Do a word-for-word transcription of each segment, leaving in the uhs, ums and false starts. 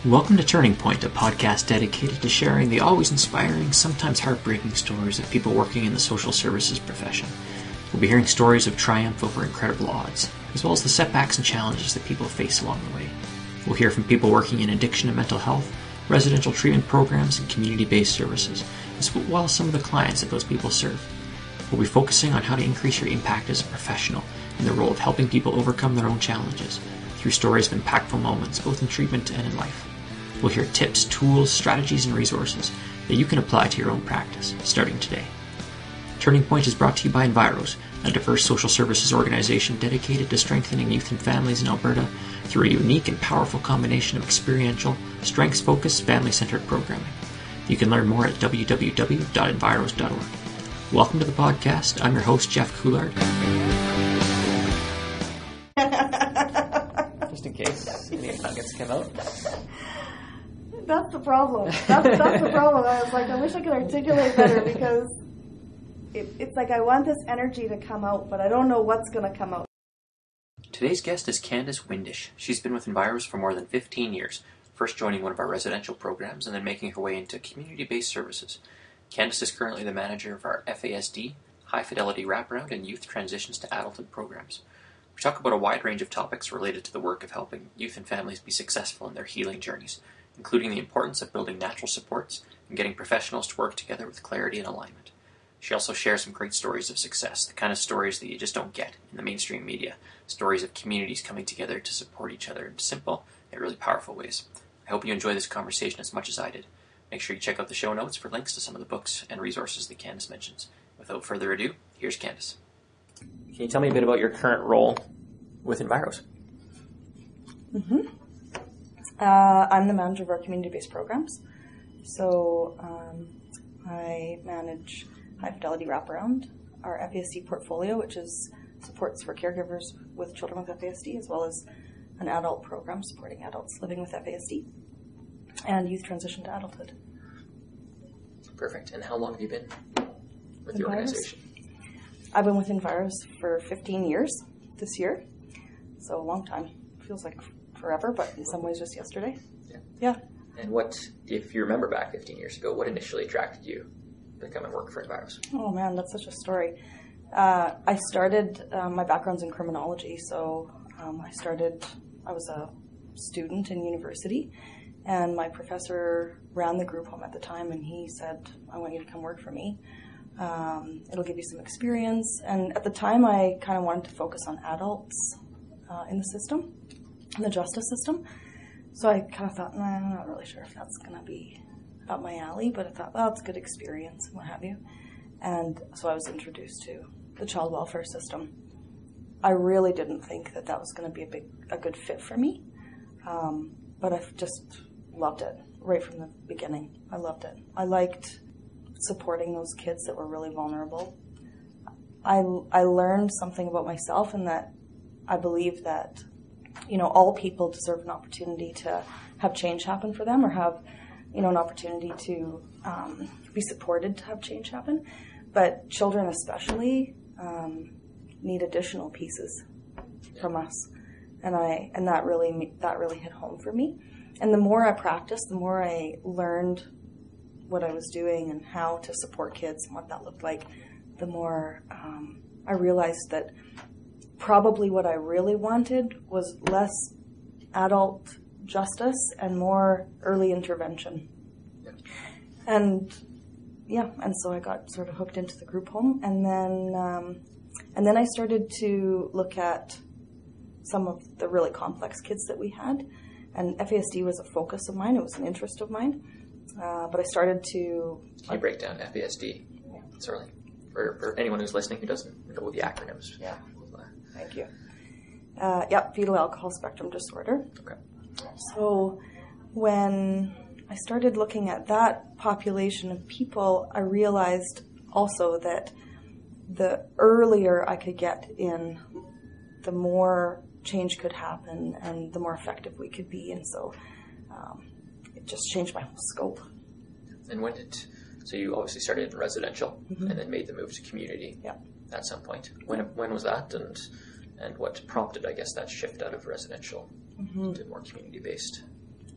Welcome to Turning Point, a podcast dedicated to sharing the always inspiring, sometimes heartbreaking stories of people working in the social services profession. We'll be hearing stories of triumph over incredible odds, as well as the setbacks and challenges that people face along the way. We'll hear from people working in addiction and mental health, residential treatment programs, and community-based services, as well as some of the clients that those people serve. We'll be focusing on how to increase your impact as a professional in the role of helping people overcome their own challenges through stories of impactful moments, both in treatment and in life. We'll hear tips, tools, strategies, and resources that you can apply to your own practice, starting today. Turning Point is brought to you by Enviros, a diverse social services organization dedicated to strengthening youth and families in Alberta through a unique and powerful combination of experiential, strengths-focused, family-centered programming. You can learn more at w w w dot enviros dot org. Welcome to the podcast. I'm your host, Jeff Coulard. Just in case any nuggets come out. That's the problem. That's, that's the problem. I was like, I wish I could articulate better because it, it's like I want this energy to come out, but I don't know what's going to come out. Today's guest is Candice Windisch. She's been with Enviros for more than fifteen years, first joining one of our residential programs and then making her way into community-based services. Candice is currently the manager of our F A S D, High Fidelity Wraparound, and Youth Transitions to Adulthood programs. We talk about a wide range of topics related to the work of helping youth and families be successful in their healing journeys, including the importance of building natural supports and getting professionals to work together with clarity and alignment. She also shares some great stories of success, the kind of stories that you just don't get in the mainstream media, stories of communities coming together to support each other in simple yet really powerful ways. I hope you enjoy this conversation as much as I did. Make sure you check out the show notes for links to some of the books and resources that Candice mentions. Without further ado, here's Candice. Can you tell me a bit about your current role with Enviros? Mm-hmm. Uh, I'm the manager of our community-based programs. So um, I manage High Fidelity Wraparound, our F A S D portfolio, which is supports for caregivers with children with F A S D, as well as an adult program supporting adults living with F A S D, and Youth Transition to Adulthood. Perfect. And how long have you been with the Enviros? organization? I've been with Enviros for fifteen years this year, so a long time. Feels like forever, but in some ways just yesterday. Yeah. Yeah. And what, if you remember back fifteen years ago, what initially attracted you to come and work for Enviros? Oh man, that's such a story. Uh, I started, um, my background's in criminology, so um, I started, I was a student in university, and my professor ran the group home at the time, and he said, I want you to come work for me. Um, it'll give you some experience. And at the time, I kind of wanted to focus on adults uh, in the system, in the justice system. So I kind of thought, nah, I'm not really sure if that's going to be up my alley, but I thought, well, it's a good experience and what have you. And so I was introduced to the child welfare system. I really didn't think that that was going to be a big, a good fit for me, um, but I've just loved it right from the beginning. I loved it. I liked supporting those kids that were really vulnerable. I, I learned something about myself in that I believe that, you know, all people deserve an opportunity to have change happen for them or have, you know, an opportunity to um, be supported to have change happen. But children especially um, need additional pieces from us. And I and that really that really hit home for me. And the more I practiced, the more I learned what I was doing and how to support kids and what that looked like, the more um, I realized that probably what I really wanted was less adult justice and more early intervention. Yeah. And yeah, and so I got sort of hooked into the group home, and then um, and then I started to look at some of the really complex kids that we had, and F A S D was a focus of mine. It was an interest of mine. Uh, but I started to... Can you break down F A S D? Yeah. Certainly. For, for anyone who's listening who doesn't know the acronyms. Yeah. Thank you. Uh, yep, fetal alcohol spectrum disorder. Okay. So when I started looking at that population of people, I realized also that the earlier I could get in, the more change could happen and the more effective we could be. And so... Um, it just changed my whole scope. And when did, so you obviously started in residential mm-hmm. and then made the move to community yeah. at some point. When when was that, and and what prompted, I guess, that shift out of residential mm-hmm. to more community-based?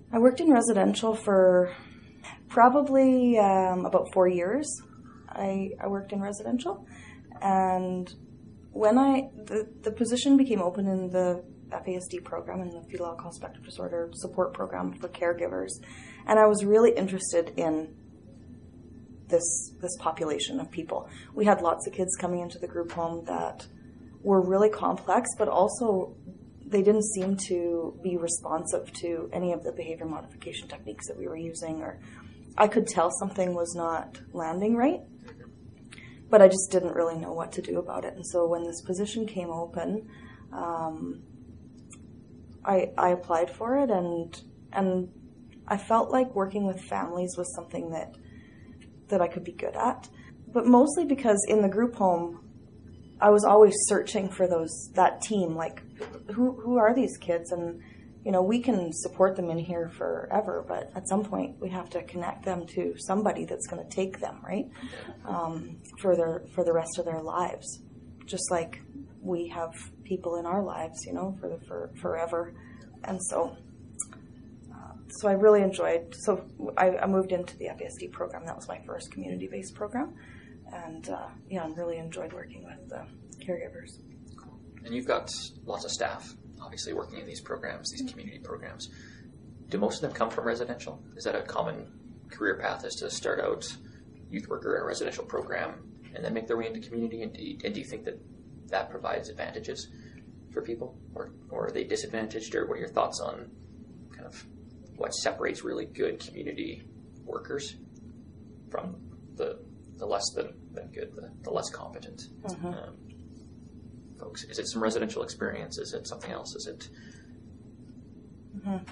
I worked in residential for probably um, about four years. I, I worked in residential, and when I the, the position became open in the F A S D program, in the fetal alcohol spectrum disorder support program for caregivers, and I was really interested in this this population of people. We had lots of kids coming into the group home that were really complex, but also they didn't seem to be responsive to any of the behavior modification techniques that we were using, or I could tell something was not landing right, but I just didn't really know what to do about it. And so when this position came open, um, I, I applied for it, and and I felt like working with families was something that that I could be good at, but mostly because in the group home, I was always searching for those that team, like who who are these kids, and you know we can support them in here forever, but at some point we have to connect them to somebody that's going to take them right um, for their for the rest of their lives, just like we have people in our lives, you know, for the for forever, and so. So I really enjoyed, so I, I moved into the F A S D program. That was my first community-based program. And uh, yeah, I really enjoyed working with the caregivers. Cool. And you've got lots of staff, obviously, working in these programs, these community programs. Do most of them come from residential? Is that a common career path, is to start out youth worker in a residential program and then make their way into community? And do you, and do you think that that provides advantages for people? Or, or are they disadvantaged? Or what are your thoughts on kind of what separates really good community workers from the the less than, than good, the, the less competent mm-hmm. um, folks? Is it some residential experience? Is it something else? Is it? Mm-hmm.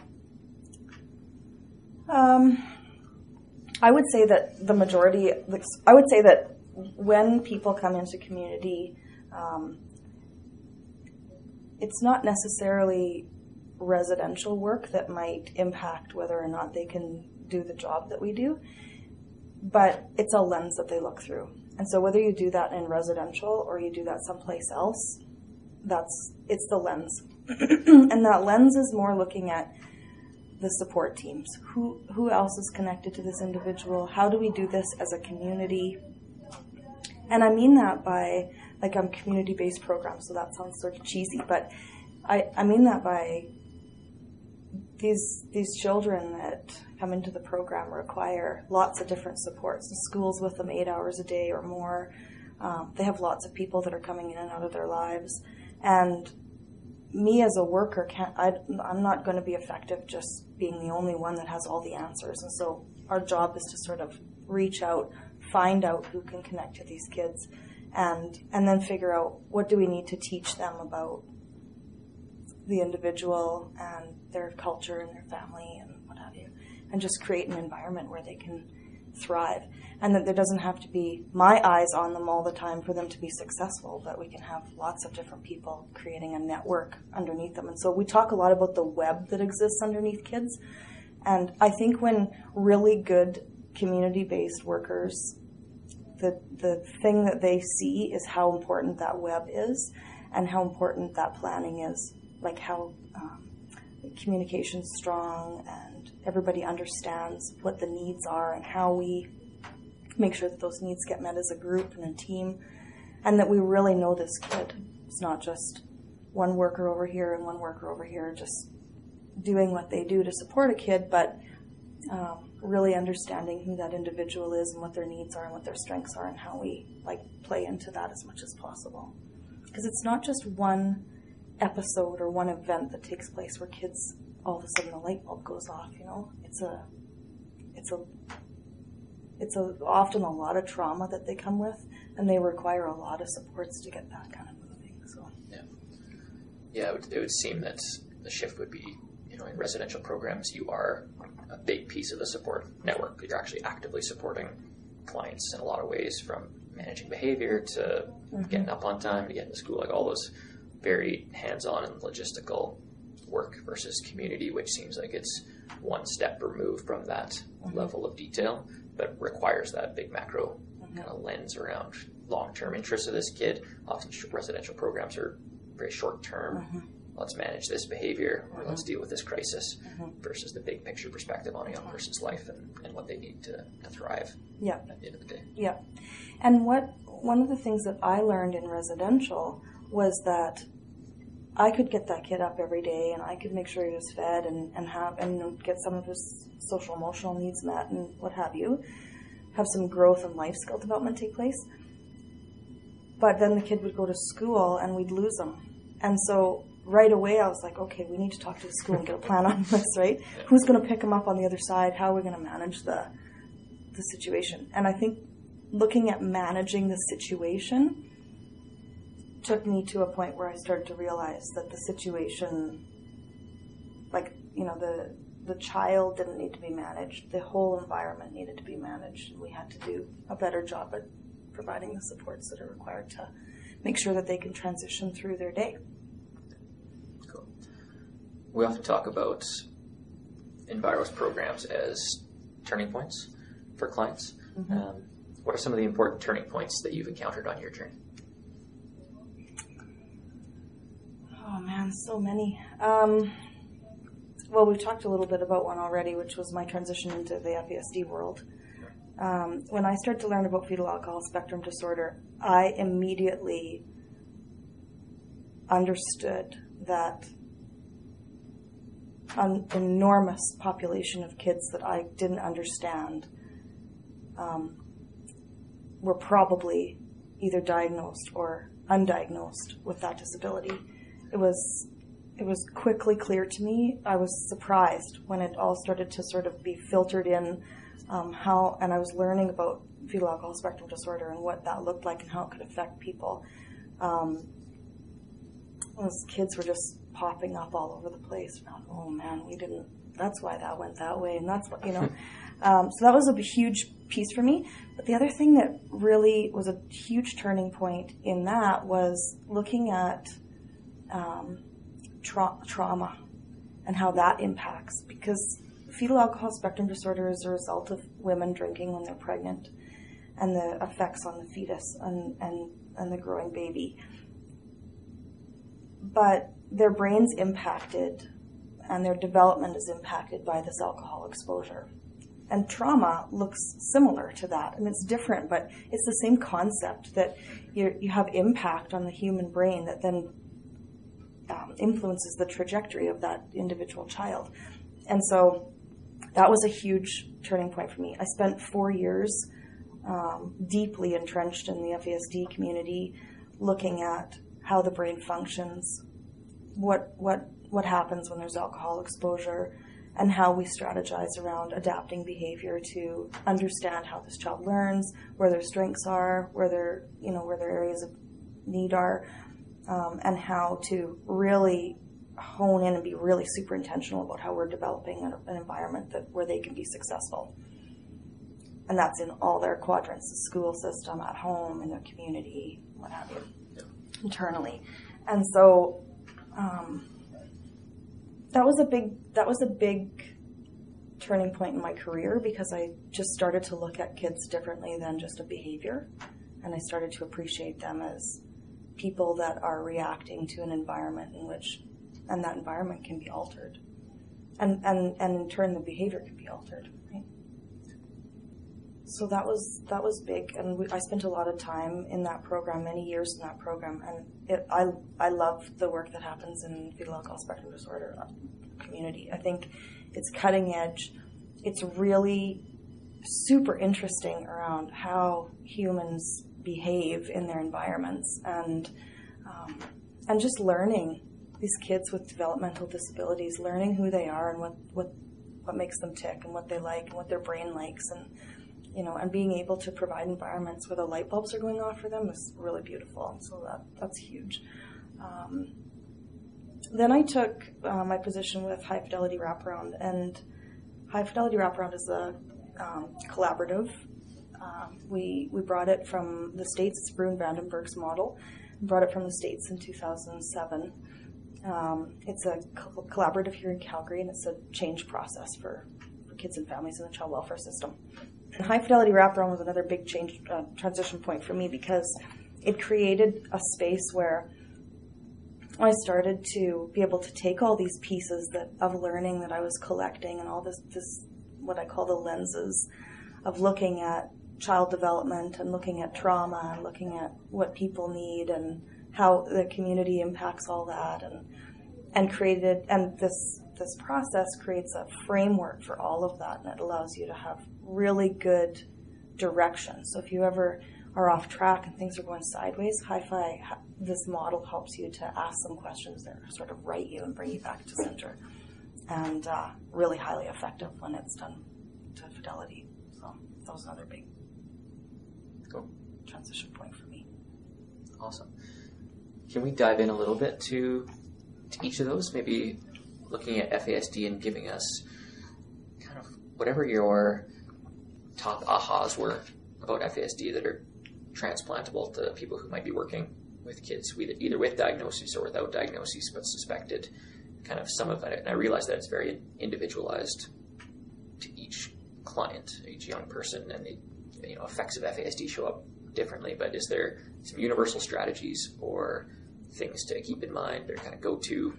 Um, I would say that the majority. I would say that when people come into community, um, it's not necessarily residential work that might impact whether or not they can do the job that we do, but it's a lens that they look through. And so whether you do that in residential or you do that someplace else, that's it's the lens. And that lens is more looking at the support teams. Who who else is connected to this individual? How do we do this as a community? And I mean that by, like, I'm community-based program, so that sounds sort of cheesy, but I, I mean that by These these children that come into the program require lots of different supports. The school's with them eight hours a day or more. Um, they have lots of people that are coming in and out of their lives. And me as a worker, can't, I, I'm not going to be effective just being the only one that has all the answers. And so our job is to sort of reach out, find out who can connect to these kids, and and then figure out what do we need to teach them about the individual and their culture and their family and what have you, and just create an environment where they can thrive. And that there doesn't have to be my eyes on them all the time for them to be successful, but we can have lots of different people creating a network underneath them. And so we talk a lot about the web that exists underneath kids. And I think when really good community-based workers, the the thing that they see is how important that web is and how important that planning is. Like how um, communication's strong and everybody understands what the needs are and how we make sure that those needs get met as a group and a team, and that we really know this kid. It's not just one worker over here and one worker over here just doing what they do to support a kid, but um, really understanding who that individual is and what their needs are and what their strengths are and how we like play into that as much as possible. Because it's not just one episode or one event that takes place where kids all of a sudden the light bulb goes off, you know. It's a it's a it's a often a lot of trauma that they come with, and they require a lot of supports to get that kind of moving. So yeah, yeah, it would, it would seem that the shift would be, you know, in residential programs, you are a big piece of the support network. You're actually actively supporting clients in a lot of ways, from managing behavior to mm-hmm. getting up on time to getting to school, like all those very hands-on and logistical work, versus community, which seems like it's one step removed from that mm-hmm. level of detail, but requires that big macro mm-hmm. kind of lens around long-term interests of this kid. Often residential programs are very short-term, mm-hmm. let's manage this behavior, or mm-hmm. let's deal with this crisis, mm-hmm. versus the big picture perspective on a young person's life and, and what they need to, to thrive yeah. at the end of the day. Yeah. And what one of the things that I learned in residential was that I could get that kid up every day, and I could make sure he was fed and, and have and get some of his social emotional needs met and what have you, have some growth and life skill development take place. But then the kid would go to school and we'd lose him. And so right away I was like, okay, we need to talk to the school and get a plan on this, right? Who's going to pick him up on the other side? How are we going to manage the the situation? And I think looking at managing the situation took me to a point where I started to realize that the situation, like, you know, the the child didn't need to be managed. The whole environment needed to be managed. We had to do a better job at providing the supports that are required to make sure that they can transition through their day. Cool. We often talk about Enviro's programs as turning points for clients. Mm-hmm. Um, what are some of the important turning points that you've encountered on your journey? Oh man, so many. Um, well, we've talked a little bit about one already, which was my transition into the F A S D world. Um, when I started to learn about fetal alcohol spectrum disorder, I immediately understood that an enormous population of kids that I didn't understand um, were probably either diagnosed or undiagnosed with that disability. It was it was quickly clear to me. I was surprised when it all started to sort of be filtered in. Um, how and I was learning about fetal alcohol spectrum disorder and what that looked like and how it could affect people. Um, those kids were just popping up all over the place. Oh man, we didn't. That's why that went that way, and that's what you know. um, so that was a huge piece for me. But the other thing that really was a huge turning point in that was looking at um, tra- trauma and how that impacts, because fetal alcohol spectrum disorder is a result of women drinking when they're pregnant and the effects on the fetus and, and, and the growing baby. But their brain's impacted and their development is impacted by this alcohol exposure. And trauma looks similar to that. And it's different, but it's the same concept that you you have impact on the human brain that then um, influences the trajectory of that individual child. And so that was a huge turning point for me. I spent four years um, deeply entrenched in the F A S D community, looking at how the brain functions, what what what happens when there's alcohol exposure, and how we strategize around adapting behavior to understand how this child learns, where their strengths are, where their you know where their areas of need are, um, and how to really hone in and be really super intentional about how we're developing an, an environment that where they can be successful. And that's in all their quadrants: the school system, at home, in their community, what have you, yeah. internally. And so um, that was a big that was a big turning point in my career, because I just started to look at kids differently than just a behavior, and I started to appreciate them as people that are reacting to an environment in which, and that environment can be altered, and and and in turn the behavior can be altered, right? So that was that was big, and we, I spent a lot of time in that program, many years in that program, and it, I I love the work that happens in fetal alcohol spectrum disorder community. I think it's cutting edge. It's really super interesting around how humans behave in their environments, and um, and just learning these kids with developmental disabilities, learning who they are and what, what what makes them tick and what they like and what their brain likes, and you know, and being able to provide environments where the light bulbs are going off for them is really beautiful. So that that's huge. Um, then I took uh, my position with High Fidelity Wraparound, and High Fidelity Wraparound is a um, collaborative. Um, we we brought it from the States. It's Bruin Vandenberg's model. We brought it from the States in two thousand seven. Um, it's a co- collaborative here in Calgary, and it's a change process for, for kids and families in the child welfare system. And High Fidelity Wraparound was another big change uh, transition point for me, because it created a space where I started to be able to take all these pieces that of learning that I was collecting and all this, this what I call the lenses of looking at child development and looking at trauma and looking at what people need and how the community impacts all that, and and created and this this process creates a framework for all of that, and it allows you to have really good direction. So if you ever are off track and things are going sideways, Hi-Fi, this model helps you to ask some questions that sort of right you and bring you back to center, and uh, really highly effective when it's done to fidelity. So that was another big cool transition point for me. Awesome. Can we dive in a little bit to to each of those? Maybe looking at F A S D and giving us kind of whatever your top ahas were about F A S D that are transplantable to people who might be working with kids, either with diagnosis or without diagnosis, but suspected. Kind of some of that, and I realize that it's very individualized to each client, each young person, and the you know effects of F A S D show up differently. But is there some universal strategies or things to keep in mind, or kind of go-to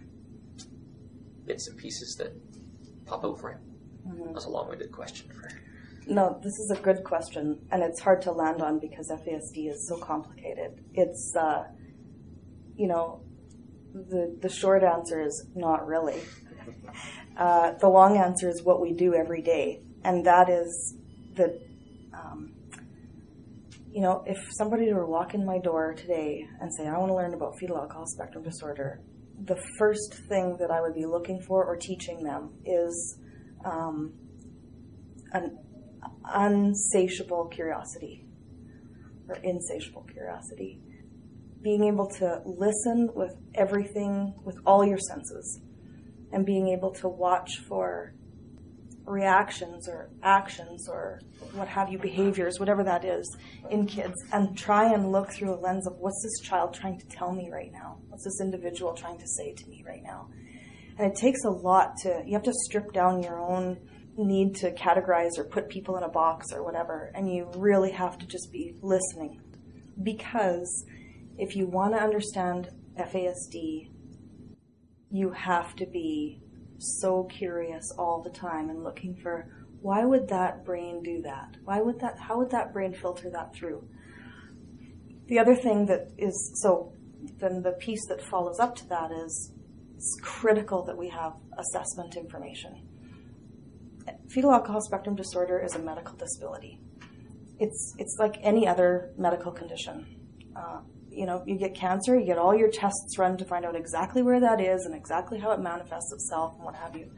bits and pieces that pop out for you? Mm-hmm. That was a long-winded question. For... No, this is a good question, and it's hard to land on because F A S D is so complicated. It's, uh, you know, the the short answer is not really. Uh, the long answer is what we do every day, and that is that, um, you know, if somebody were to walk in my door today and say, I want to learn about fetal alcohol spectrum disorder, the first thing that I would be looking for or teaching them is um, an unsatiable curiosity or insatiable curiosity. Being able to listen with everything, with all your senses, and being able to watch for reactions or actions or what have you, behaviors, whatever that is, in kids, and try and look through a lens of what's this child trying to tell me right now? What's this individual trying to say to me right now? And it takes a lot to, you have to strip down your own need to categorize or put people in a box or whatever, and you really have to just be listening. Because if you want to understand F A S D, you have to be so curious all the time and looking for, why would that brain do that? Why would that, how would that brain filter that through? The other thing that is, so then the piece that follows up to that is, it's critical that we have assessment information. Fetal alcohol spectrum disorder is a medical disability. It's it's like any other medical condition. Uh, you know, you get cancer, you get all your tests run to find out exactly where that is and exactly how it manifests itself and what have you.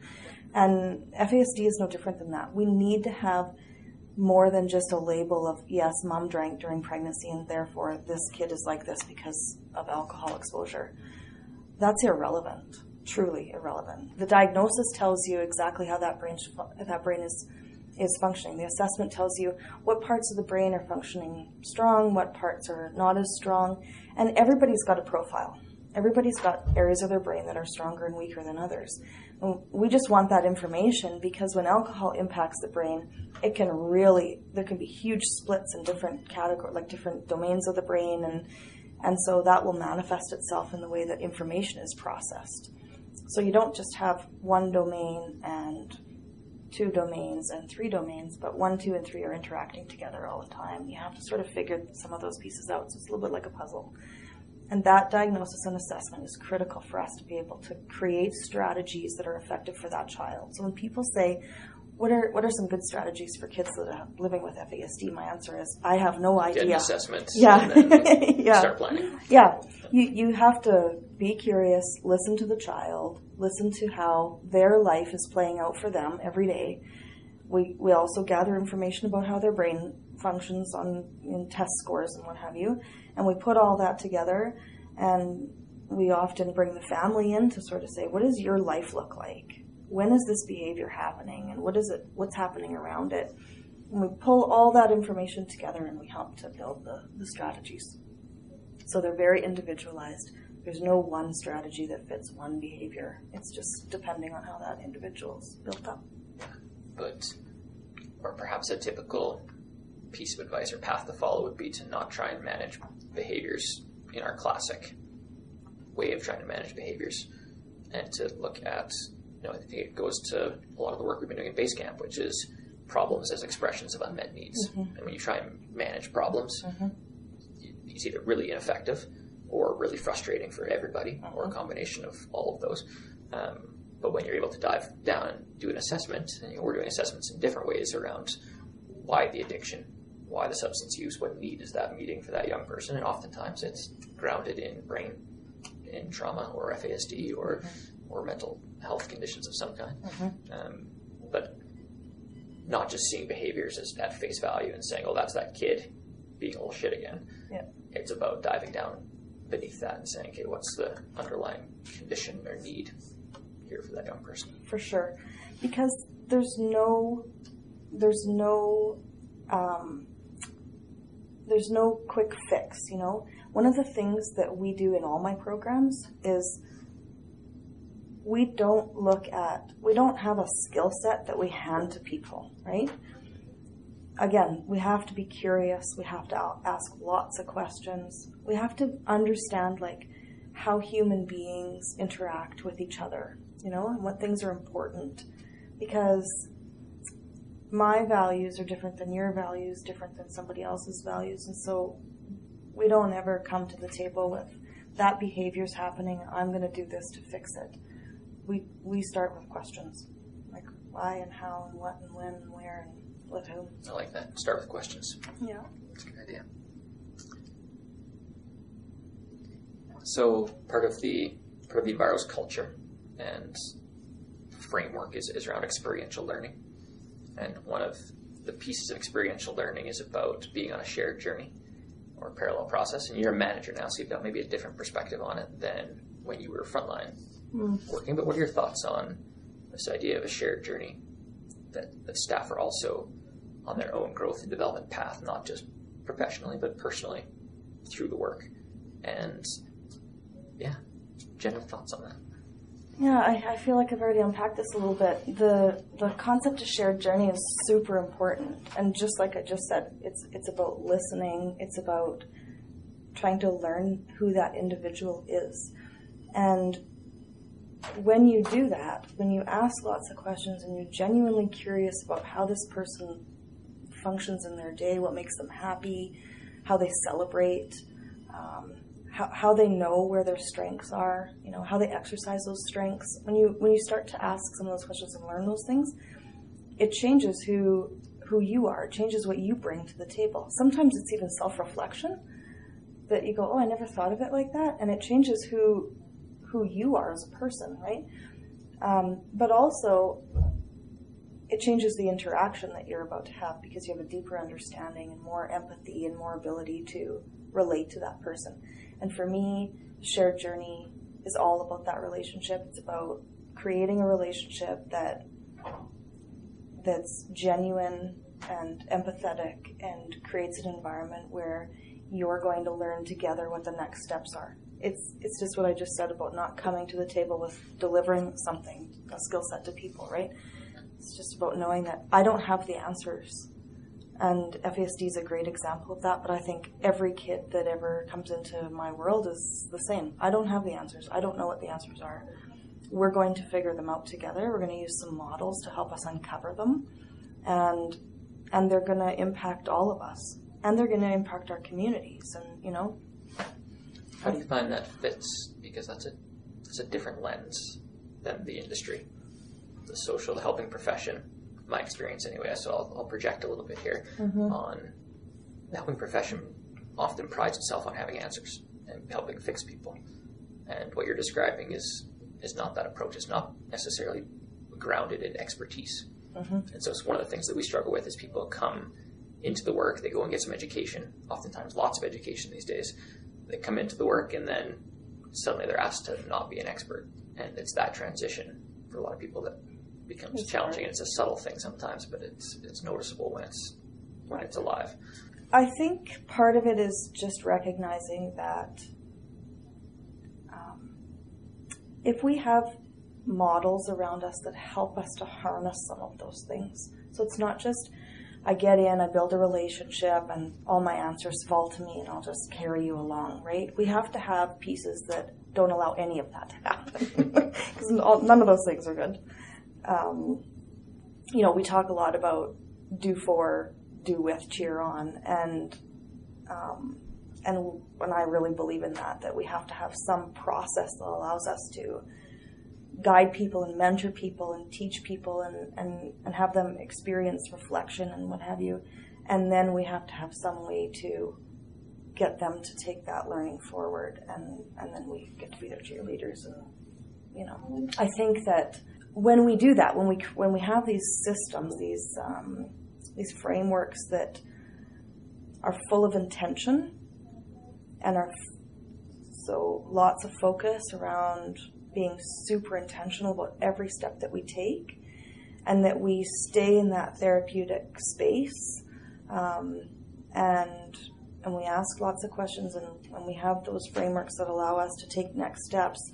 And F A S D is no different than that. We need to have more than just a label of, yes, mom drank during pregnancy and therefore this kid is like this because of alcohol exposure. That's irrelevant. Truly irrelevant. The diagnosis tells you exactly how that brain that brain is is functioning. The assessment tells you what parts of the brain are functioning strong, what parts are not as strong, and everybody's got a profile. Everybody's got areas of their brain that are stronger and weaker than others. And we just want that information because when alcohol impacts the brain, it can really, there can be huge splits in different categories, like different domains of the brain, and and so that will manifest itself in the way that information is processed. So you don't just have one domain and two domains and three domains, but one, two, and three are interacting together all the time. You have to sort of figure some of those pieces out. So it's a little bit like a puzzle. And that diagnosis and assessment is critical for us to be able to create strategies that are effective for that child. So when people say, what are what are some good strategies for kids that are living with F A S D? My answer is, I have no idea. Get an assessment. Yeah. And then yeah. Start planning. Yeah. You you have to be curious, listen to the child, listen to how their life is playing out for them every day. We we also gather information about how their brain functions on in test scores and what have you, and we put all that together, and we often bring the family in to sort of say, what does your life look like? When is this behavior happening, and what is it? What's happening around it? And we pull all that information together, and we help to build the, the strategies. So they're very individualized. There's no one strategy that fits one behavior. It's just depending on how that individual's built up. But, or perhaps a typical piece of advice or path to follow would be to not try and manage behaviors in our classic way of trying to manage behaviors, and to look at, you know, I think it goes to a lot of the work we've been doing in Basecamp, which is problems as expressions of unmet needs. Mm-hmm. And when you try and manage problems, mm-hmm. it's either really ineffective or really frustrating for everybody, mm-hmm. or a combination of all of those. Um, but when you're able to dive down and do an assessment, and you know, we're doing assessments in different ways around why the addiction, why the substance use, what need is that meeting for that young person, and oftentimes it's grounded in brain, in trauma or F A S D or mm-hmm. or mental health conditions of some kind. Mm-hmm. Um, but not just seeing behaviors as at face value and saying, oh, that's that kid being a little shit again. Yeah. It's about diving down beneath that and saying, okay, what's the underlying condition or need here for that young person? For sure. Because there's no, there's no, um, there's no quick fix, you know? One of the things that we do in all my programs is we don't look at, we don't have a skill set that we hand to people, right? Again, we have to be curious. We have to ask lots of questions. We have to understand, like, how human beings interact with each other, you know, and what things are important. Because my values are different than your values, different than somebody else's values. And so we don't ever come to the table with, that behavior's happening, I'm going to do this to fix it. We we start with questions, like why and how and what and when and where and with whom. I like that. Start with questions. Yeah. That's a good idea. So part of the part of the Enviro's culture and framework is, is around experiential learning. And one of the pieces of experiential learning is about being on a shared journey or a parallel process. And you're a manager now, so you've got maybe a different perspective on it than when you were frontline mm. working. But what are your thoughts on this idea of a shared journey, that, that staff are also on their own growth and development path, not just professionally, but personally through the work? And yeah, general thoughts on that. Yeah, I, I feel like I've already unpacked this a little bit. The the concept of shared journey is super important. And just like I just said, it's it's about listening. It's about trying to learn who that individual is. And when you do that, when you ask lots of questions and you're genuinely curious about how this person functions in their day, what makes them happy, how they celebrate, um, how, how they know where their strengths are, you know, how they exercise those strengths. When you when you start to ask some of those questions and learn those things, it changes who who you are. It changes what you bring to the table. Sometimes it's even self-reflection that you go, oh, I never thought of it like that, and it changes who who you are as a person, right? Um, but also, it changes the interaction that you're about to have because you have a deeper understanding and more empathy and more ability to relate to that person. And for me, shared journey is all about that relationship. It's about creating a relationship that that's genuine and empathetic and creates an environment where you're going to learn together what the next steps are. It's it's just what I just said about not coming to the table with delivering something, a skill set to people, right? It's just about knowing that I don't have the answers. And F A S D is a great example of that, but I think every kid that ever comes into my world is the same. I don't have the answers. I don't know what the answers are. We're going to figure them out together. We're going to use some models to help us uncover them. And and they're going to impact all of us. And they're going to impact our communities. And, you know. How do you find that fits? Because that's a that's a different lens than the industry, the social, the helping profession. My experience anyway, so I'll, I'll project a little bit here mm-hmm. on the helping profession often prides itself on having answers and helping fix people. And what you're describing is is not that approach. It's not necessarily grounded in expertise. Mm-hmm. And so it's one of the things that we struggle with is people come into the work, they go and get some education, oftentimes lots of education these days. They come into the work and then suddenly they're asked to not be an expert. And it's that transition for a lot of people that becomes it's challenging. And it's a subtle thing sometimes, but it's it's noticeable when it's when it's alive. I think part of it is just recognizing that um, if we have models around us that help us to harness some of those things. So it's not just I get in, I build a relationship, and all my answers fall to me, and I'll just carry you along, right? We have to have pieces that don't allow any of that to happen, because none of those things are good. Um, you know, we talk a lot about do for, do with, cheer on, and um, and and I really believe in that, that we have to have some process that allows us to guide people and mentor people and teach people and, and, and have them experience reflection and what have you. And then we have to have some way to get them to take that learning forward, and, and then we get to be their cheerleaders. And, you know, I think that when we do that, when we when we have these systems, these um, these frameworks that are full of intention and are so lots of focus around being super intentional about every step that we take, and that we stay in that therapeutic space, um, and and we ask lots of questions, and, and we have those frameworks that allow us to take next steps,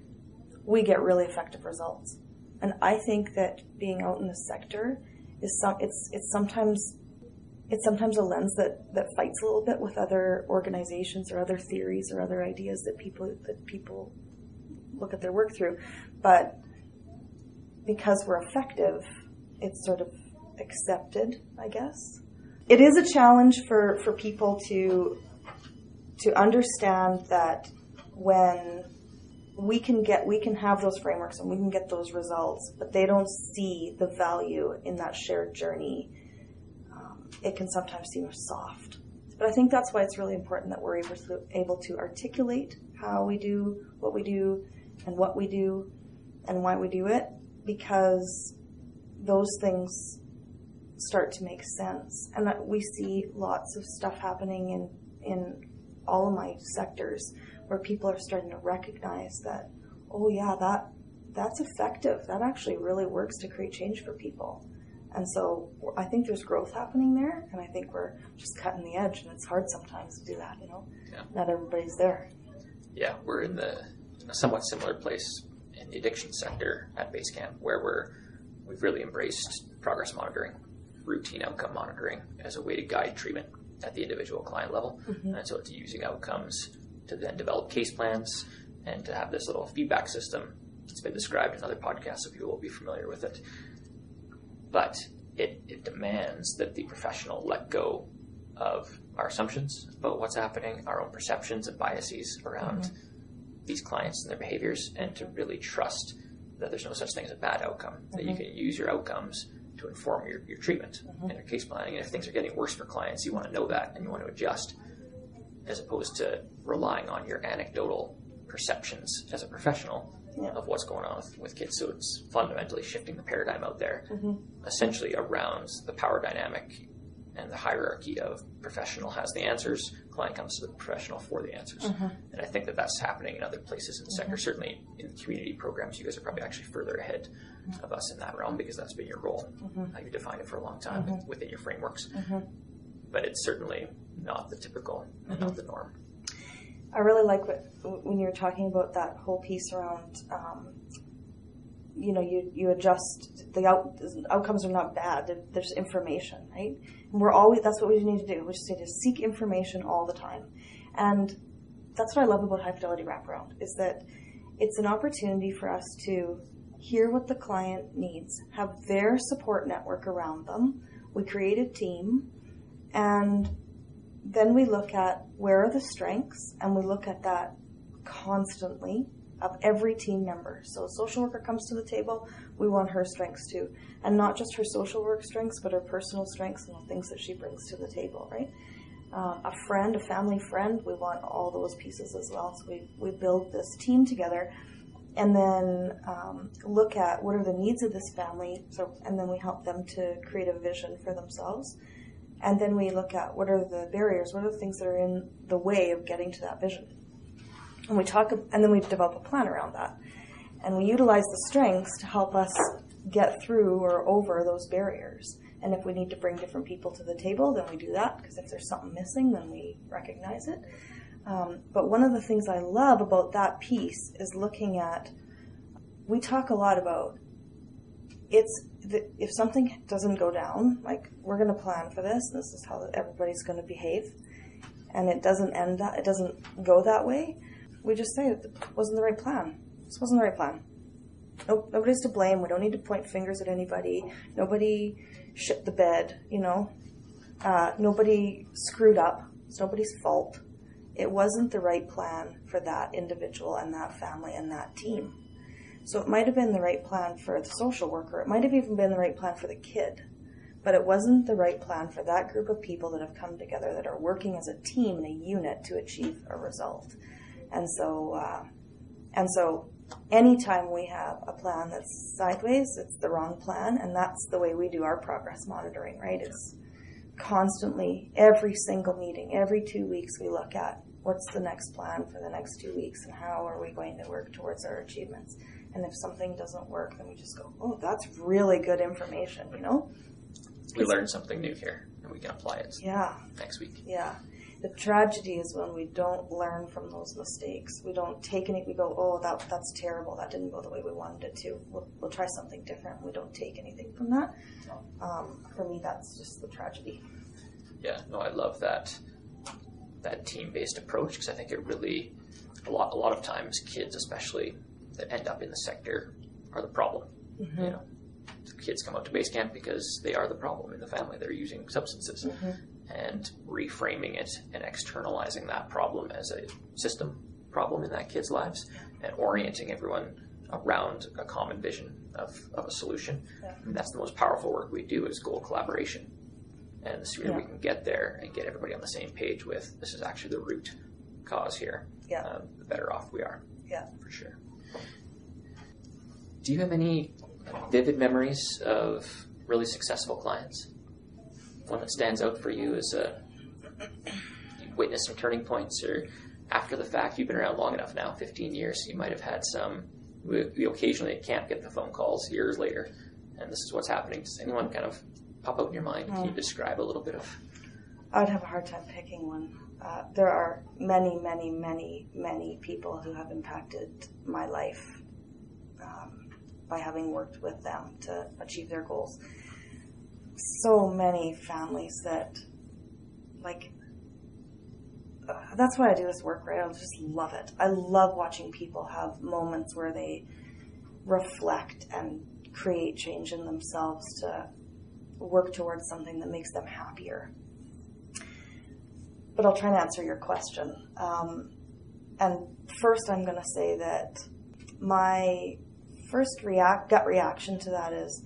we get really effective results. And I think that being out in the sector is some it's it's sometimes it's sometimes a lens that, that fights a little bit with other organizations or other theories or other ideas that people that people look at their work through. But because we're effective, it's sort of accepted, I guess. It is a challenge for, for people to to understand that when we can get we can have those frameworks and we can get those results, but they don't see the value in that shared journey. Um, it can sometimes seem soft. But I think that's why it's really important that we're able to, able to articulate how we do what we do and what we do and why we do it, because those things start to make sense. And that we see lots of stuff happening in, in all of my sectors where people are starting to recognize that, oh yeah, that that's effective. That actually really works to create change for people. And so I think there's growth happening there, and I think we're just cutting the edge, and it's hard sometimes to do that, you know? Yeah. Not everybody's there. Yeah, we're in the in a somewhat similar place in the addiction sector at Basecamp, where we're we've really embraced progress monitoring, routine outcome monitoring as a way to guide treatment at the individual client level. Mm-hmm. And so it's using outcomes to then develop case plans and to have this little feedback system. It's been described in other podcasts, so people will be familiar with it. But it, it demands that the professional let go of our assumptions about what's happening, our own perceptions and biases around mm-hmm. these clients and their behaviors, and to really trust that there's no such thing as a bad outcome, mm-hmm. that you can use your outcomes to inform your, your treatment mm-hmm. and your case planning. And if things are getting worse for clients, you want to know that and you want to adjust, as opposed to relying on your anecdotal perceptions as a professional yeah. of what's going on with, with kids. So it's fundamentally shifting the paradigm out there, mm-hmm. essentially around the power dynamic and the hierarchy of professional has the answers, client comes to the professional for the answers. Mm-hmm. And I think that that's happening in other places in the sector. Mm-hmm. Certainly in the community programs, you guys are probably actually further ahead mm-hmm. of us in that realm, because that's been your role. Mm-hmm. You've defined it for a long time mm-hmm. within your frameworks. Mm-hmm. But it's certainly not the typical and mm-hmm. not the norm. I really like what, when you were talking about that whole piece around, um, you know, you, you adjust, the out, outcomes are not bad, there's information, right? And we're always, that's what we need to do, we just need to seek information all the time. And that's what I love about High Fidelity Wraparound, is that it's an opportunity for us to hear what the client needs, have their support network around them. We create a team, and then we look at where are the strengths, and we look at that constantly of every team member. So a social worker comes to the table, we want her strengths too. And not just her social work strengths, but her personal strengths and the things that she brings to the table, right? Uh, a friend, a family friend, we want all those pieces as well. So we, we build this team together, and then um, look at what are the needs of this family, so and then we help them to create a vision for themselves. And then we look at what are the barriers, what are the things that are in the way of getting to that vision. And we talk, and then we develop a plan around that. And we utilize the strengths to help us get through or over those barriers. And if we need to bring different people to the table, then we do that, because if there's something missing, then we recognize it. Um, but one of the things I love about that piece is looking at, we talk a lot about, it's the, if something doesn't go down, like we're going to plan for this, and this is how everybody's going to behave, and it doesn't end that, it doesn't go that way, we just say it wasn't the right plan. This wasn't the right plan. Nope, nobody's to blame. We don't need to point fingers at anybody. Nobody shit the bed, you know. Uh, nobody screwed up. It's nobody's fault. It wasn't the right plan for that individual and that family and that team. So it might have been the right plan for the social worker. It might have even been the right plan for the kid. But it wasn't the right plan for that group of people that have come together, that are working as a team and a unit to achieve a result. And so, uh, and so anytime we have a plan that's sideways, it's the wrong plan. And that's the way we do our progress monitoring, right? It's constantly, every single meeting, every two weeks we look at what's the next plan for the next two weeks and how are we going to work towards our achievements. And if something doesn't work, then we just go, oh, that's really good information, you know? We learned something new here, and we can apply it yeah. next week. Yeah. The tragedy is when we don't learn from those mistakes. We don't take any, we go, oh, that that's terrible. That didn't go the way we wanted it to. We'll, we'll try something different. We don't take anything from that. Um, for me, that's just the tragedy. Yeah, no, I love that that team-based approach, because I think it really, a lot, a lot of times, kids especially that end up in the sector are the problem. Mm-hmm. You know, kids come out to base camp because they are the problem in the family. They're using substances. Mm-hmm. And reframing it and externalizing that problem as a system problem in that kid's lives and orienting everyone around a common vision of, of a solution. Yeah. And that's the most powerful work we do, is goal collaboration. And the sooner yeah. we can get there and get everybody on the same page with, this is actually the root cause here, yeah. um, the better off we are. Yeah, for sure. Do you have any vivid memories of really successful clients? One that stands out for you as a you witnessed some turning points, or after the fact? You've been around long enough now, fifteen years. You might have had some. We, we occasionally can't get the phone calls years later, and this is what's happening. Does anyone kind of pop out in your mind? Mm. Can you describe a little bit of? I would have a hard time picking one. Uh, there are many, many, many, many people who have impacted my life um, by having worked with them to achieve their goals. So many families that, like, uh, that's why I do this work, right? I just love it. I love watching people have moments where they reflect and create change in themselves to work towards something that makes them happier. But I'll try and answer your question. Um, and first I'm going to say that my first react gut reaction to that is,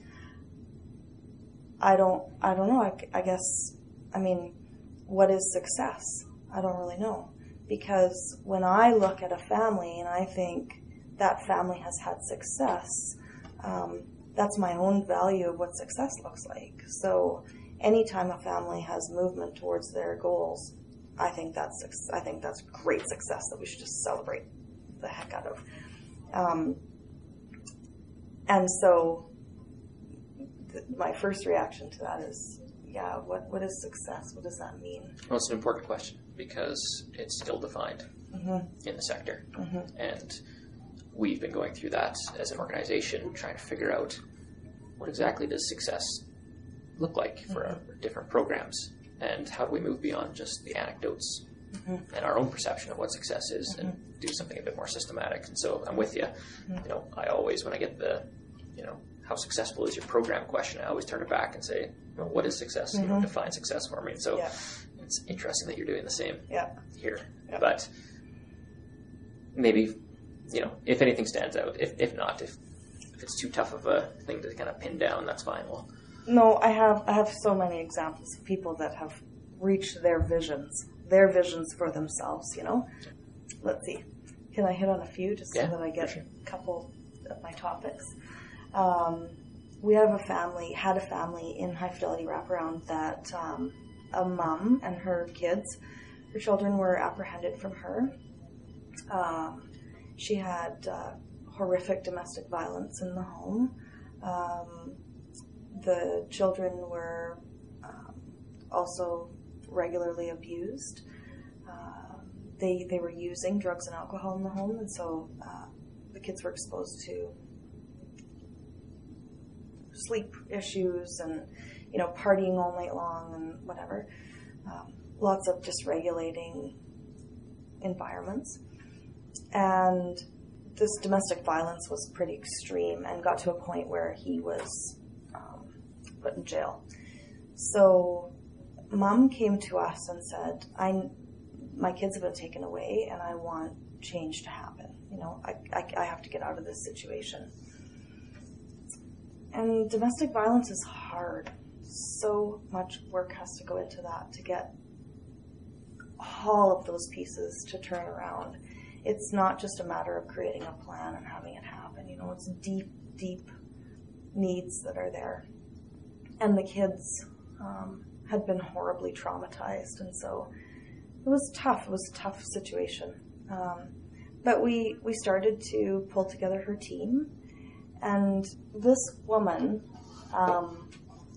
I don't, I don't know. I, I guess, I mean, what is success? I don't really know. Because when I look at a family and I think that family has had success, um, that's my own value of what success looks like. So anytime a family has movement towards their goals, I think that's, I think that's great success that we should just celebrate the heck out of. Um, and so, my first reaction to that is, yeah, what, what is success? What does that mean? Well, it's an important question because it's still defined mm-hmm. in the sector. Mm-hmm. And we've been going through that as an organization, trying to figure out what exactly does success look like for mm-hmm. our different programs, and how do we move beyond just the anecdotes mm-hmm. and our own perception of what success is mm-hmm. and do something a bit more systematic. And so I'm with you. Mm-hmm. You know, I always, when I get the, you know, how successful is your program question, I always turn it back and say, you know, what is success? Mm-hmm. You know, define success for me. And so yeah. it's interesting that you're doing the same yeah. here. Yeah. But maybe, you know, if anything stands out, if if not, if, if it's too tough of a thing to kind of pin down, that's fine. Well, no, I have I have so many examples of people that have reached their visions, their visions for themselves, you know. Let's see. Can I hit on a few just yeah, so that I get sure. a couple of my topics? Um, we have a family, had a family in High Fidelity Wraparound that um, a mom and her kids, her children were apprehended from her. Um, she had uh, horrific domestic violence in the home. Um, the children were um, also regularly abused. Uh, they they were using drugs and alcohol in the home, and so uh, the kids were exposed to sleep issues and, you know, partying all night long and whatever. Um, lots of dysregulating environments. and this domestic violence was pretty extreme and got to a point where he was um, put in jail. So Mom came to us and said, I, my kids have been taken away and I want change to happen. You know, I, I, I have to get out of this situation. And domestic violence is hard. So much work has to go into that to get all of those pieces to turn around. It's not just a matter of creating a plan and having it happen. You know, it's deep, deep needs that are there. And the kids um, had been horribly traumatized, and so it was tough. It was a tough situation. Um, but we, we started to pull together her team, and this woman, um,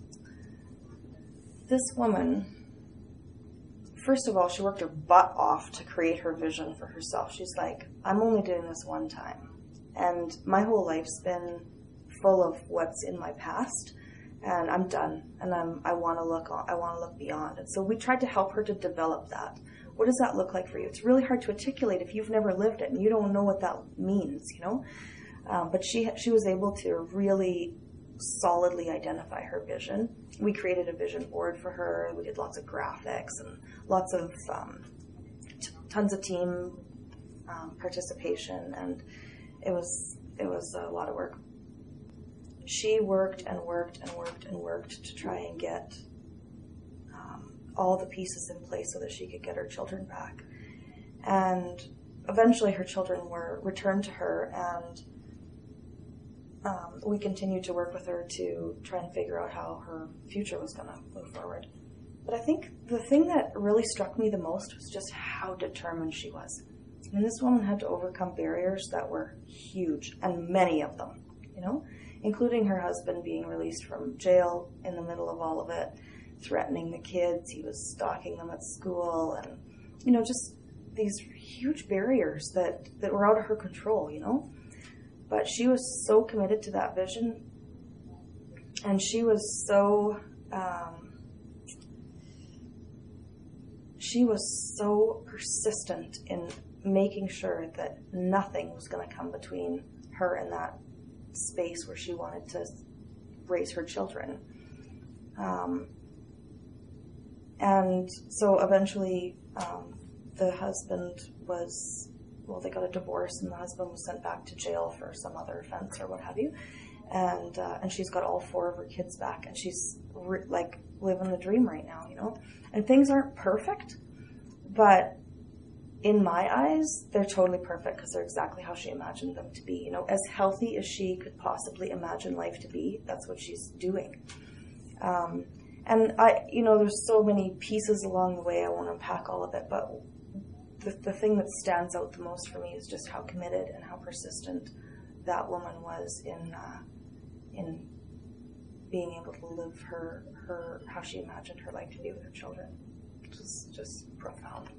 this woman, first of all, she worked her butt off to create her vision for herself. She's like, I'm only doing this one time. And my whole life's been full of what's in my past, and I'm done. And I'm, I want to look, I want to look beyond. And so we tried to help her to develop that. What does that look like for you? It's really hard to articulate if you've never lived it and you don't know what that means, you know? Um, but she, she was able to really solidly identify her vision. We created a vision board for her. We did lots of graphics and lots of um, t- tons of team um, participation, and it was it was a lot of work. She worked and worked and worked and worked to try and get um, all the pieces in place so that she could get her children back. And eventually her children were returned to her, and Um, we continued to work with her to try and figure out how her future was going to move forward. But I think the thing that really struck me the most was just how determined she was. I mean, this woman had to overcome barriers that were huge, and many of them, you know, including her husband being released from jail in the middle of all of it, threatening the kids. He was stalking them at school, and, you know, just these huge barriers that, that were out of her control, you know. But she was so committed to that vision, and she was so, um, she was so persistent in making sure that nothing was going to come between her and that space where she wanted to raise her children. Um, and so eventually um, the husband was... Well, they got a divorce, and the husband was sent back to jail for some other offense or what have you. And uh, and she's got all four of her kids back, and she's re- like living the dream right now, you know. And things aren't perfect, but in my eyes, they're totally perfect because they're exactly how she imagined them to be. You know, as healthy as she could possibly imagine life to be, that's what she's doing. Um, and I, you know, there's so many pieces along the way. I won't unpack all of it, but The, the thing that stands out the most for me is just how committed and how persistent that woman was in uh, in being able to live her her how she imagined her life to be with her children. Just just profound.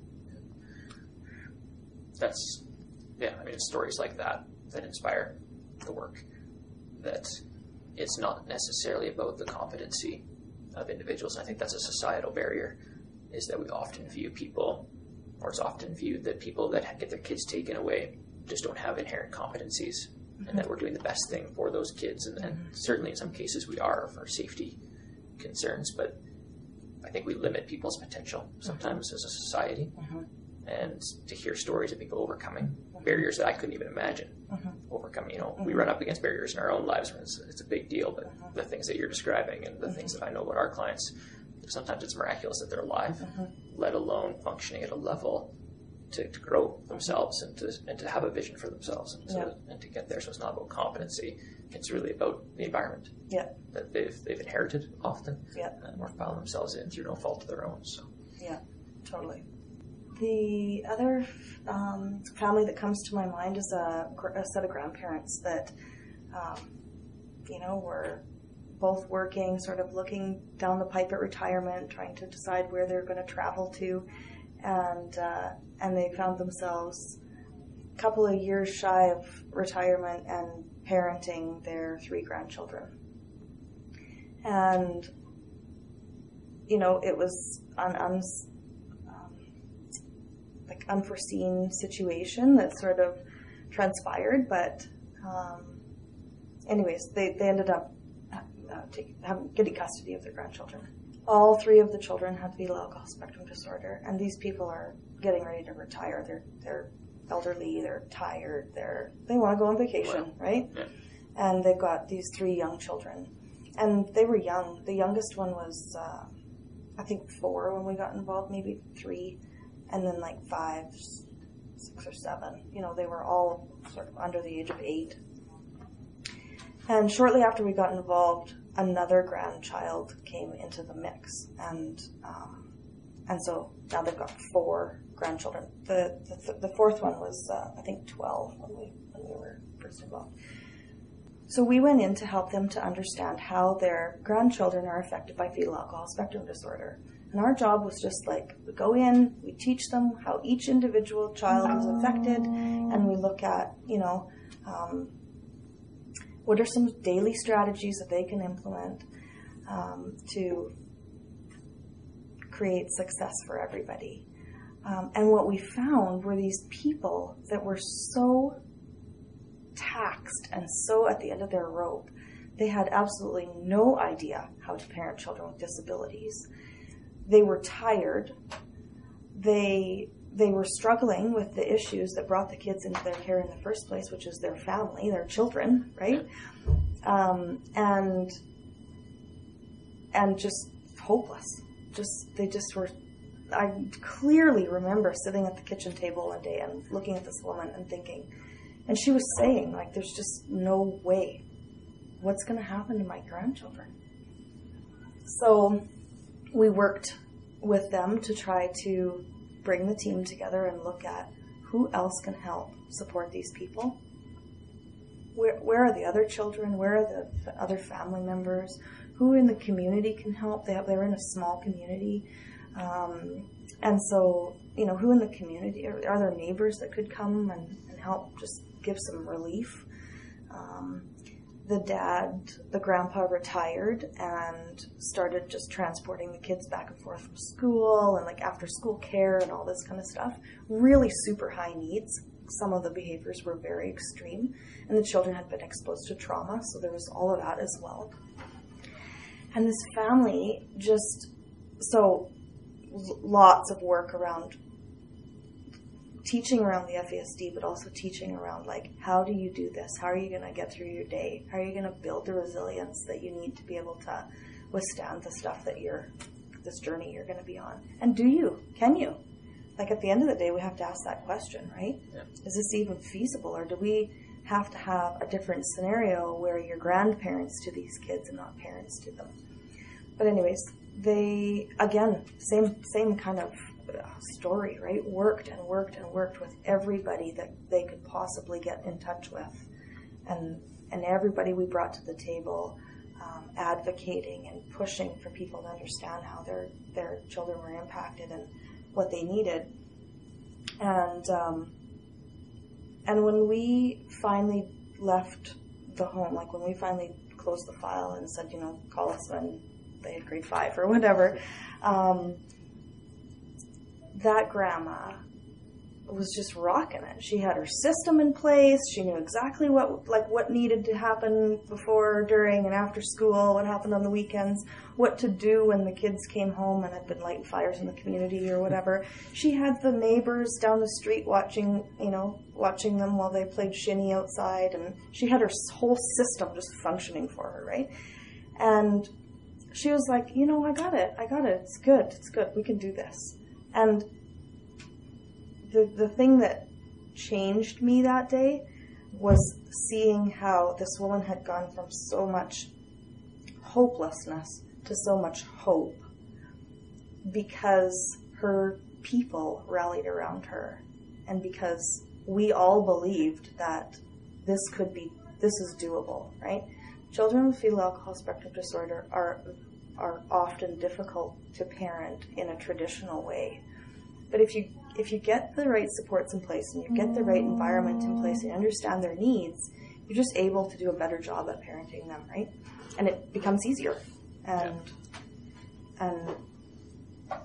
That's yeah. I mean, it's stories like that that inspire the work. That it's not necessarily about the competency of individuals. And I think that's a societal barrier. Is that we often view people. Or it's often viewed that people that get their kids taken away just don't have inherent competencies, mm-hmm. and that we're doing the best thing for those kids. And, and mm-hmm. certainly in some cases we are for safety concerns, but I think we limit people's potential sometimes mm-hmm. as a society. Mm-hmm. And to hear stories of people overcoming mm-hmm. barriers that I couldn't even imagine mm-hmm. overcoming, you know, mm-hmm. we run up against barriers in our own lives when it's, it's a big deal, but mm-hmm. the things that you're describing and the mm-hmm. things that I know about our clients, sometimes it's miraculous that they're alive, mm-hmm. let alone functioning at a level to, to grow themselves and to and to have a vision for themselves and to, yeah. and to get there. So it's not about competency; it's really about the environment yeah. that they've they've inherited often, yeah. and or found themselves in through no fault of their own. So yeah, totally. The other um, family that comes to my mind is a, a set of grandparents that, um, you know, were both working, sort of looking down the pipe at retirement, trying to decide where they're going to travel to, and uh, and they found themselves a couple of years shy of retirement and parenting their three grandchildren. And, you know, it was un, un, um, like unforeseen situation that sort of transpired, but um, anyways, they, they ended up uh, take, having, getting custody of their grandchildren. All three of the children had the alcohol spectrum disorder, and these people are getting ready to retire. They're they're elderly, they're tired, they're they want to go on vacation, wow. right? Yeah. And they've got these three young children, and they were young. The youngest one was, uh, I think, four when we got involved, maybe three, and then like five, six or seven. You know, they were all sort of under the age of eight. And shortly after we got involved, another grandchild came into the mix, and um, and so now they've got four grandchildren. The the, the fourth one was uh, I think twelve when we when we were first involved. So we went in to help them to understand how their grandchildren are affected by fetal alcohol spectrum disorder. And our job was just like, we go in, we teach them how each individual child is affected, and we look at, you know, um, what are some daily strategies that they can implement um, to create success for everybody. Um, and what we found were these people that were so taxed and so at the end of their rope. They had absolutely no idea how to parent children with disabilities. They were tired. They they were struggling with the issues that brought the kids into their care in the first place, which is their family, their children, right? Um, and and just hopeless. Just they just were. I clearly remember sitting at the kitchen table one day and looking at this woman and thinking, and she was saying, like, there's just no way. What's going to happen to my grandchildren? So we worked with them to try to bring the team together and look at who else can help support these people. Where, where are the other children? Where are the other family members? Who in the community can help? They have, they're in a small community. Um, and so, you know, who in the community? Are, are there neighbors that could come and, and help just give some relief? Um, the dad, the grandpa retired and started just transporting the kids back and forth from school and like after school care and all this kind of stuff. Really super high needs. Some of the behaviors were very extreme, and the children had been exposed to trauma, so there was all of that as well. And this family just, so lots of work around teaching around the F A S D, but also teaching around, like, how do you do this? How are you going to get through your day? How are you going to build the resilience that you need to be able to withstand the stuff that you're, this journey you're going to be on? And do you? Can you? Like, at the end of the day, we have to ask that question, right? Yeah. Is this even feasible, or do we have to have a different scenario where you're grandparents to these kids and not parents to them? But anyways, they, again, same same kind of story, right? Worked and worked and worked with everybody that they could possibly get in touch with. And and everybody we brought to the table, um, advocating and pushing for people to understand how their, their children were impacted and what they needed. And um, and when we finally left the home, like when we finally closed the file and said, you know, call us when they had grade five or whatever, um, that grandma was just rocking it. She had her system in place. She knew exactly what like what needed to happen before, during, and after school, what happened on the weekends, what to do when the kids came home and had been lighting fires in the community or whatever. She had the neighbors down the street watching, you know, watching them while they played shinny outside, and she had her whole system just functioning for her, right? And she was like, you know, I got it. I got it. It's good. It's good. We can do this. And the the thing that changed me that day was seeing how this woman had gone from so much hopelessness to so much hope because her people rallied around her, and because we all believed that this could be, this is doable, right? Children with fetal alcohol spectrum disorder are are often difficult to parent in a traditional way. But if you if you get the right supports in place and you get the right environment in place and you understand their needs, you're just able to do a better job at parenting them, right? And it becomes easier. And yeah. and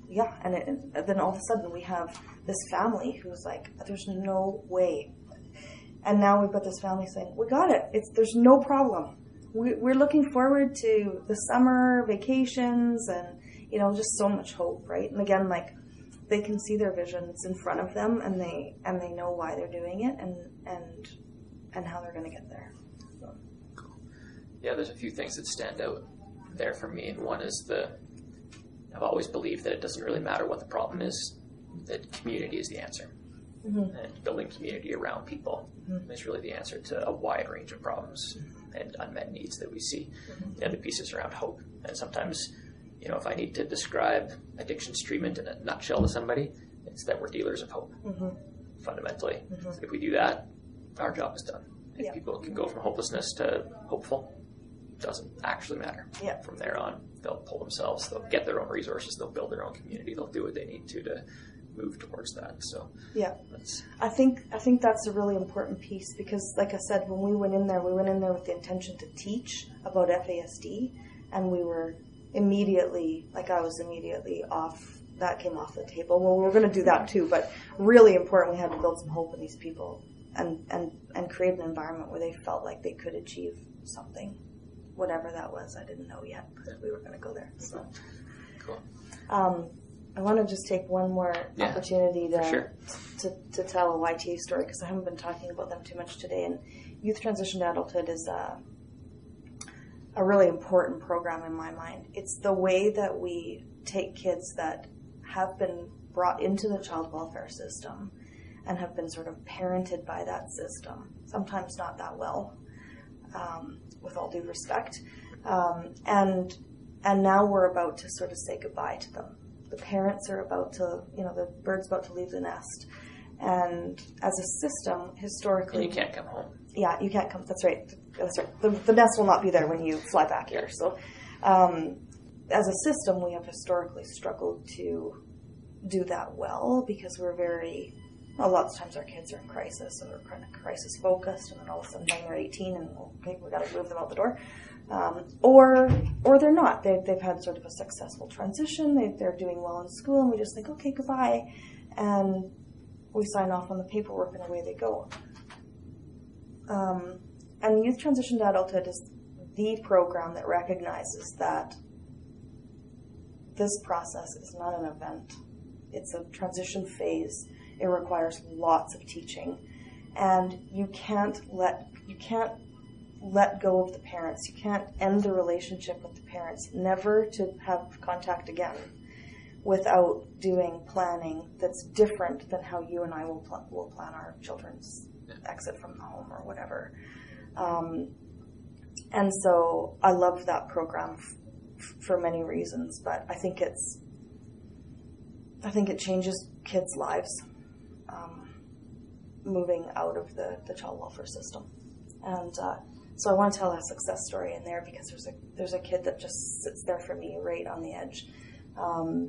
yeah, and, it, and then all of a sudden we have this family who's like, there's no way. And now we've got this family saying, we got it. It's there's no problem. We, we're looking forward to the summer vacations and, you know, just so much hope, right? And again, like, they can see their vision. It's in front of them, and they and they know why they're doing it and and and how they're going to get there. So. Cool. Yeah, there's a few things that stand out there for me, and one is the I've always believed that it doesn't really matter what the problem is, that community is the answer. Mm-hmm. And building community around people mm-hmm. is really the answer to a wide range of problems mm-hmm. and unmet needs that we see. Mm-hmm. The other piece is around hope. And sometimes, you know, if I need to describe addictions treatment in a nutshell to somebody, it's that we're dealers of hope, mm-hmm. fundamentally. Mm-hmm. If we do that, our job is done. If yeah. people can go from hopelessness to hopeful, it doesn't actually matter. Yeah. From there on, they'll pull themselves, they'll get their own resources, they'll build their own community, they'll do what they need to to move towards that. So yeah, that's, I think I think that's a really important piece because, like I said, when we went in there, we went in there with the intention to teach about F A S D, and we were immediately, like I was immediately off. That came off the table. Well, we were going to do that too, but really important, we had to build some hope in these people and and and create an environment where they felt like they could achieve something, whatever that was. I didn't know yet, but we were going to go there. So cool. Um, I want to just take one more yeah, opportunity to, sure. to to tell a Y T A story because I haven't been talking about them too much today. And Youth Transition to Adulthood is a, a really important program in my mind. It's the way that we take kids that have been brought into the child welfare system and have been sort of parented by that system, sometimes not that well, um, with all due respect. Um, and and now we're about to sort of say goodbye to them. The parents are about to, you know, the bird's about to leave the nest. And as a system, historically... And you can't come home. Yeah, you can't come. That's right. That's right. The, the nest will not be there when you fly back here. So um, as a system, we have historically struggled to do that well because we're very... A lot of times our kids are in crisis, so we're kind of crisis-focused, and then all of a sudden they're eighteen and okay, we've got to move them out the door. Um, or or they're not. They've, they've had sort of a successful transition. They, they're doing well in school, and we just think, okay, goodbye. And we sign off on the paperwork, and away they go. Um, and Youth Transition to Adulthood is the program that recognizes that this process is not an event. It's a transition phase. It requires lots of teaching. And you can't let you can't let go of the parents. You can't end the relationship with the parents, never to have contact again without doing planning that's different than how you and I will, pl- will plan our children's exit from the home or whatever. Um, and so I love that program f- for many reasons, but I think it's, I think it changes kids' lives, um, moving out of the, the child welfare system. And, uh, So I want to tell a success story in there because there's a there's a kid that just sits there for me right on the edge. Um,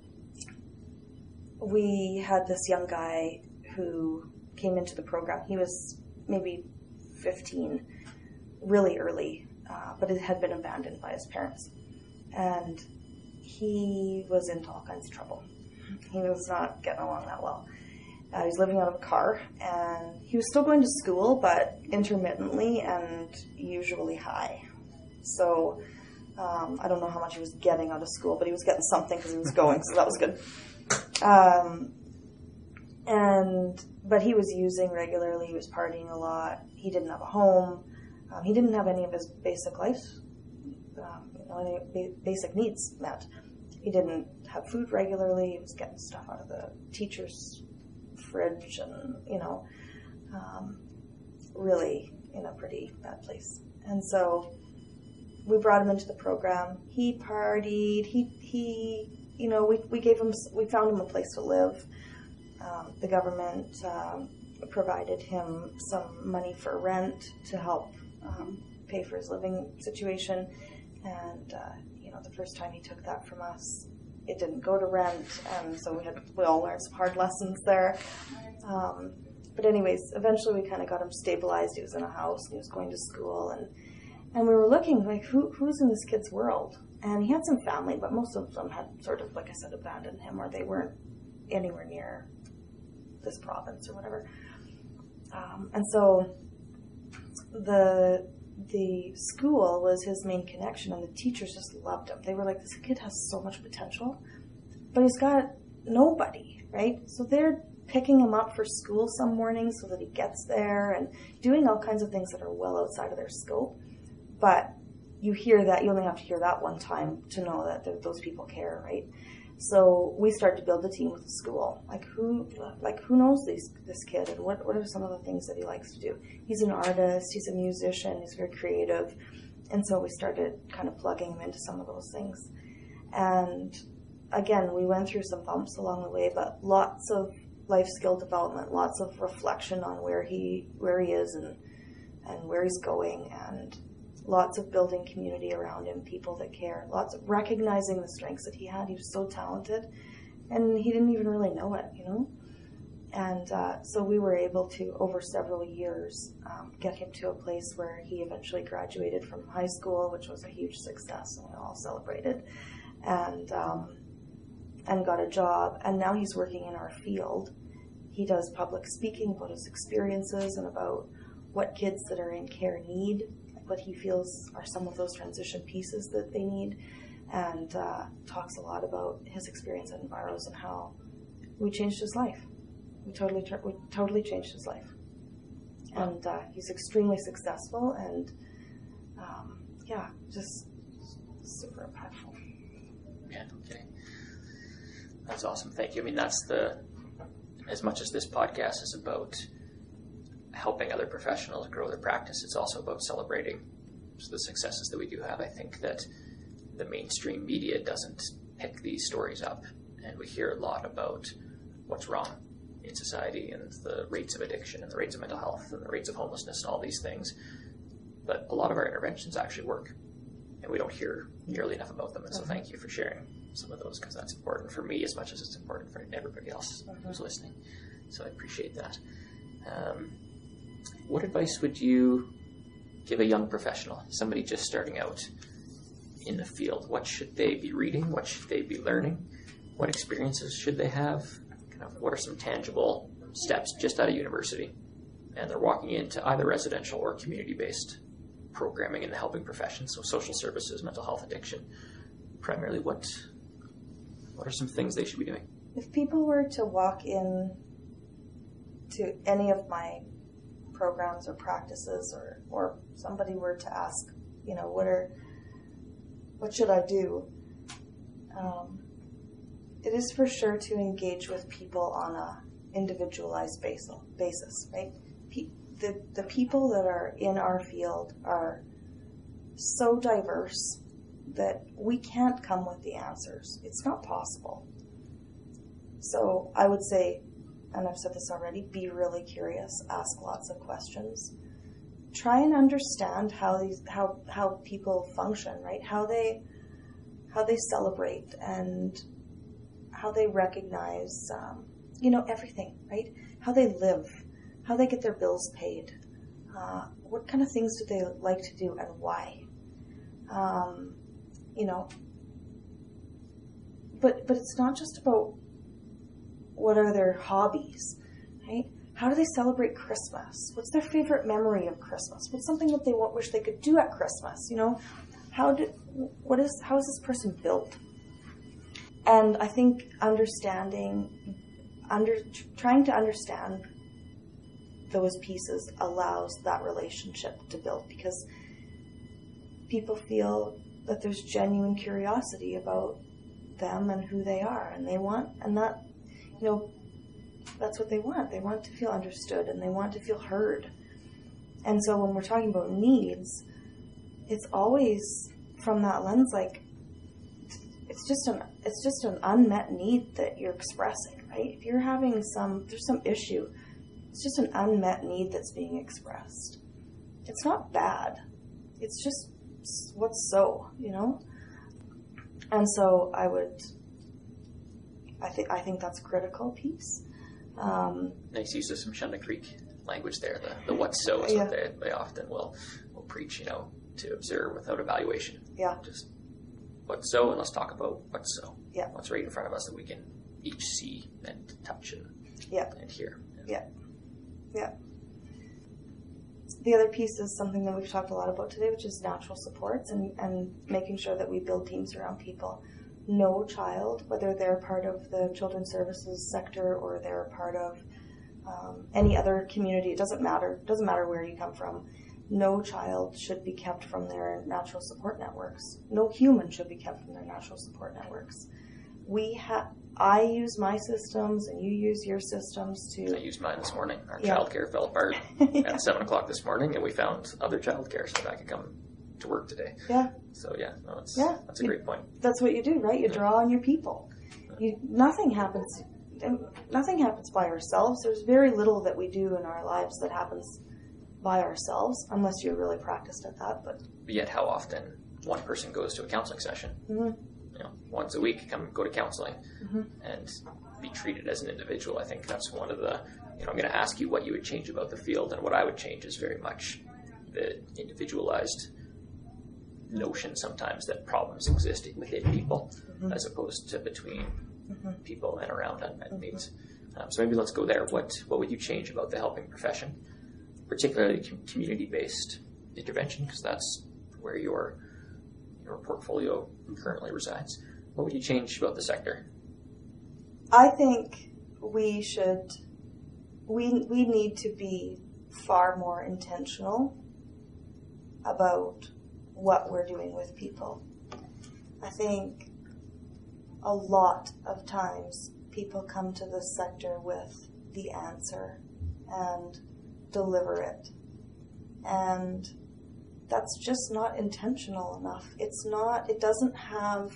we had this young guy who came into the program. He was maybe fifteen, really early, uh, but it had been abandoned by his parents. And he was into all kinds of trouble. He was not getting along that well. Uh, he was living out of a car, and he was still going to school, but intermittently and usually high. So um, I don't know how much he was getting out of school, but he was getting something because he was going, so that was good. Um, and but he was using regularly. He was partying a lot. He didn't have a home. Um, he didn't have any of his basic life, um, you know, any basic needs met. He didn't have food regularly. He was getting stuff out of the teacher's fridge and, you know, um, really in a pretty bad place. And so we brought him into the program. He partied. He, he you know, we, we gave him, we found him a place to live. Um, the government um, provided him some money for rent to help um, pay for his living situation. And, uh, you know, the first time he took that from us, it didn't go to rent, and so we had we all learned some hard lessons there. Um, but anyways, eventually we kind of got him stabilized. He was in a house, and he was going to school, and And we were looking, like, who who's in this kid's world? And he had some family, but most of them had sort of, like I said, abandoned him, or they weren't anywhere near this province or whatever. Um, and so the the school was his main connection, and the teachers just loved him. They were like, this kid has so much potential, but he's got nobody, right? So they're picking him up for school some mornings so that he gets there and doing all kinds of things that are well outside of their scope. But you hear that, you only have to hear that one time to know that th- those people care, right? So we started to build a team with the school. Like who, like who knows these, this kid, and what, what are some of the things that he likes to do? He's an artist, he's a musician, he's very creative. And so we started kind of plugging him into some of those things. And again, we went through some bumps along the way, but lots of life skill development, lots of reflection on where he, where he is and, and where he's going, and lots of building community around him, people that care, lots of recognizing the strengths that he had. He was so talented, and he didn't even really know it, you know? And uh, so we were able to, over several years, um, get him to a place where he eventually graduated from high school, which was a huge success, and we all celebrated, and um, and got a job. And now he's working in our field. He does public speaking about his experiences and about what kids that are in care need, what he feels are some of those transition pieces that they need, and uh, talks a lot about his experience at Enviros and how we changed his life. We totally, we totally changed his life. And uh, he's extremely successful, and um, yeah, just super impactful. Yeah, okay. That's awesome. Thank you. I mean, that's the, as much as this podcast is about helping other professionals grow their practice, it's also about celebrating the successes that we do have. I think that the mainstream media doesn't pick these stories up, and we hear a lot about what's wrong in society and the rates of addiction and the rates of mental health and the rates of homelessness and all these things. But a lot of our interventions actually work, and we don't hear nearly enough about them. And so thank you for sharing some of those, because that's important for me as much as it's important for everybody else who's listening. So I appreciate that. Um, What advice would you give a young professional, somebody just starting out in the field? What should they be reading? What should they be learning? What experiences should they have? Kind of, what are some tangible steps just out of university? And they're walking into either residential or community-based programming in the helping profession, so social services, mental health, addiction. Primarily, what what are some things they should be doing? If people were to walk in to any of my programs or practices, or, or somebody were to ask, you know, what are, what should I do? Um, it is for sure to engage with people on a individualized basis, right? Pe- the, the people that are in our field are so diverse that we can't come with the answers. It's not possible. So I would say, and I've said this already, be really curious, ask lots of questions. Try and understand how these how how people function, right? How they how they celebrate and how they recognize um, you know, everything, right? How they live, how they get their bills paid, uh, what kind of things do they like to do and why? Um, you know, but but it's not just about what are their hobbies, right? How do they celebrate Christmas? What's their favorite memory of Christmas? What's something that they want, wish they could do at Christmas? You know, how did, what is, how is this person built? And I think understanding, under, trying to understand those pieces allows that relationship to build, because people feel that there's genuine curiosity about them and who they are, and they want, and that, you know, that's what they want. They want to feel understood, and they want to feel heard. And so when we're talking about needs, it's always from that lens, like, it's just an it's just an unmet need that you're expressing, right? If you're having some, there's some issue, it's just an unmet need that's being expressed. It's not bad. It's just what's so, you know? And so I would, I think I think that's a critical piece. Um, nice use of some Shunda Creek language there. The, the what's so is yeah. what they, they often will will preach. You know, to observe without evaluation. Yeah. Just what's so, and let's talk about what's so. Yeah. What's right in front of us that we can each see and touch and, yeah. and hear. Yeah. Yeah. The other piece is something that we've talked a lot about today, which is natural supports and, and making sure that we build teams around people. No child, whether they're part of the children's services sector or they're part of um, any other community, it doesn't matter. It doesn't matter where you come from. No child should be kept from their natural support networks. No human should be kept from their natural support networks. We have. I use my systems and you use your systems to... I used mine this morning. Our yeah. childcare fell apart yeah. at seven o'clock this morning, and we found other childcare so that I could come to work today. Yeah. So, yeah, no, it's, yeah. that's a great point. That's what you do, right? You yeah. draw on your people. You, nothing happens... Nothing happens by ourselves. There's very little that we do in our lives that happens by ourselves, unless you're really practiced at that. But, but yet, how often one person goes to a counseling session? Mm-hmm. You know, once a week, come go to counseling mm-hmm. and be treated as an individual. I think that's one of the, you know, I'm going to ask you what you would change about the field, and what I would change is very much the individualized notion sometimes that problems exist within people mm-hmm. as opposed to between mm-hmm. people and around unmet mm-hmm. needs. Um, so maybe let's go there. What what would you change about the helping profession, particularly community-based intervention, because that's where your your portfolio currently resides. What would you change about the sector? I think we should, we we need to be far more intentional about what we're doing with people. I think a lot of times people come to this sector with the answer and deliver it. And that's just not intentional enough. It's not, it doesn't have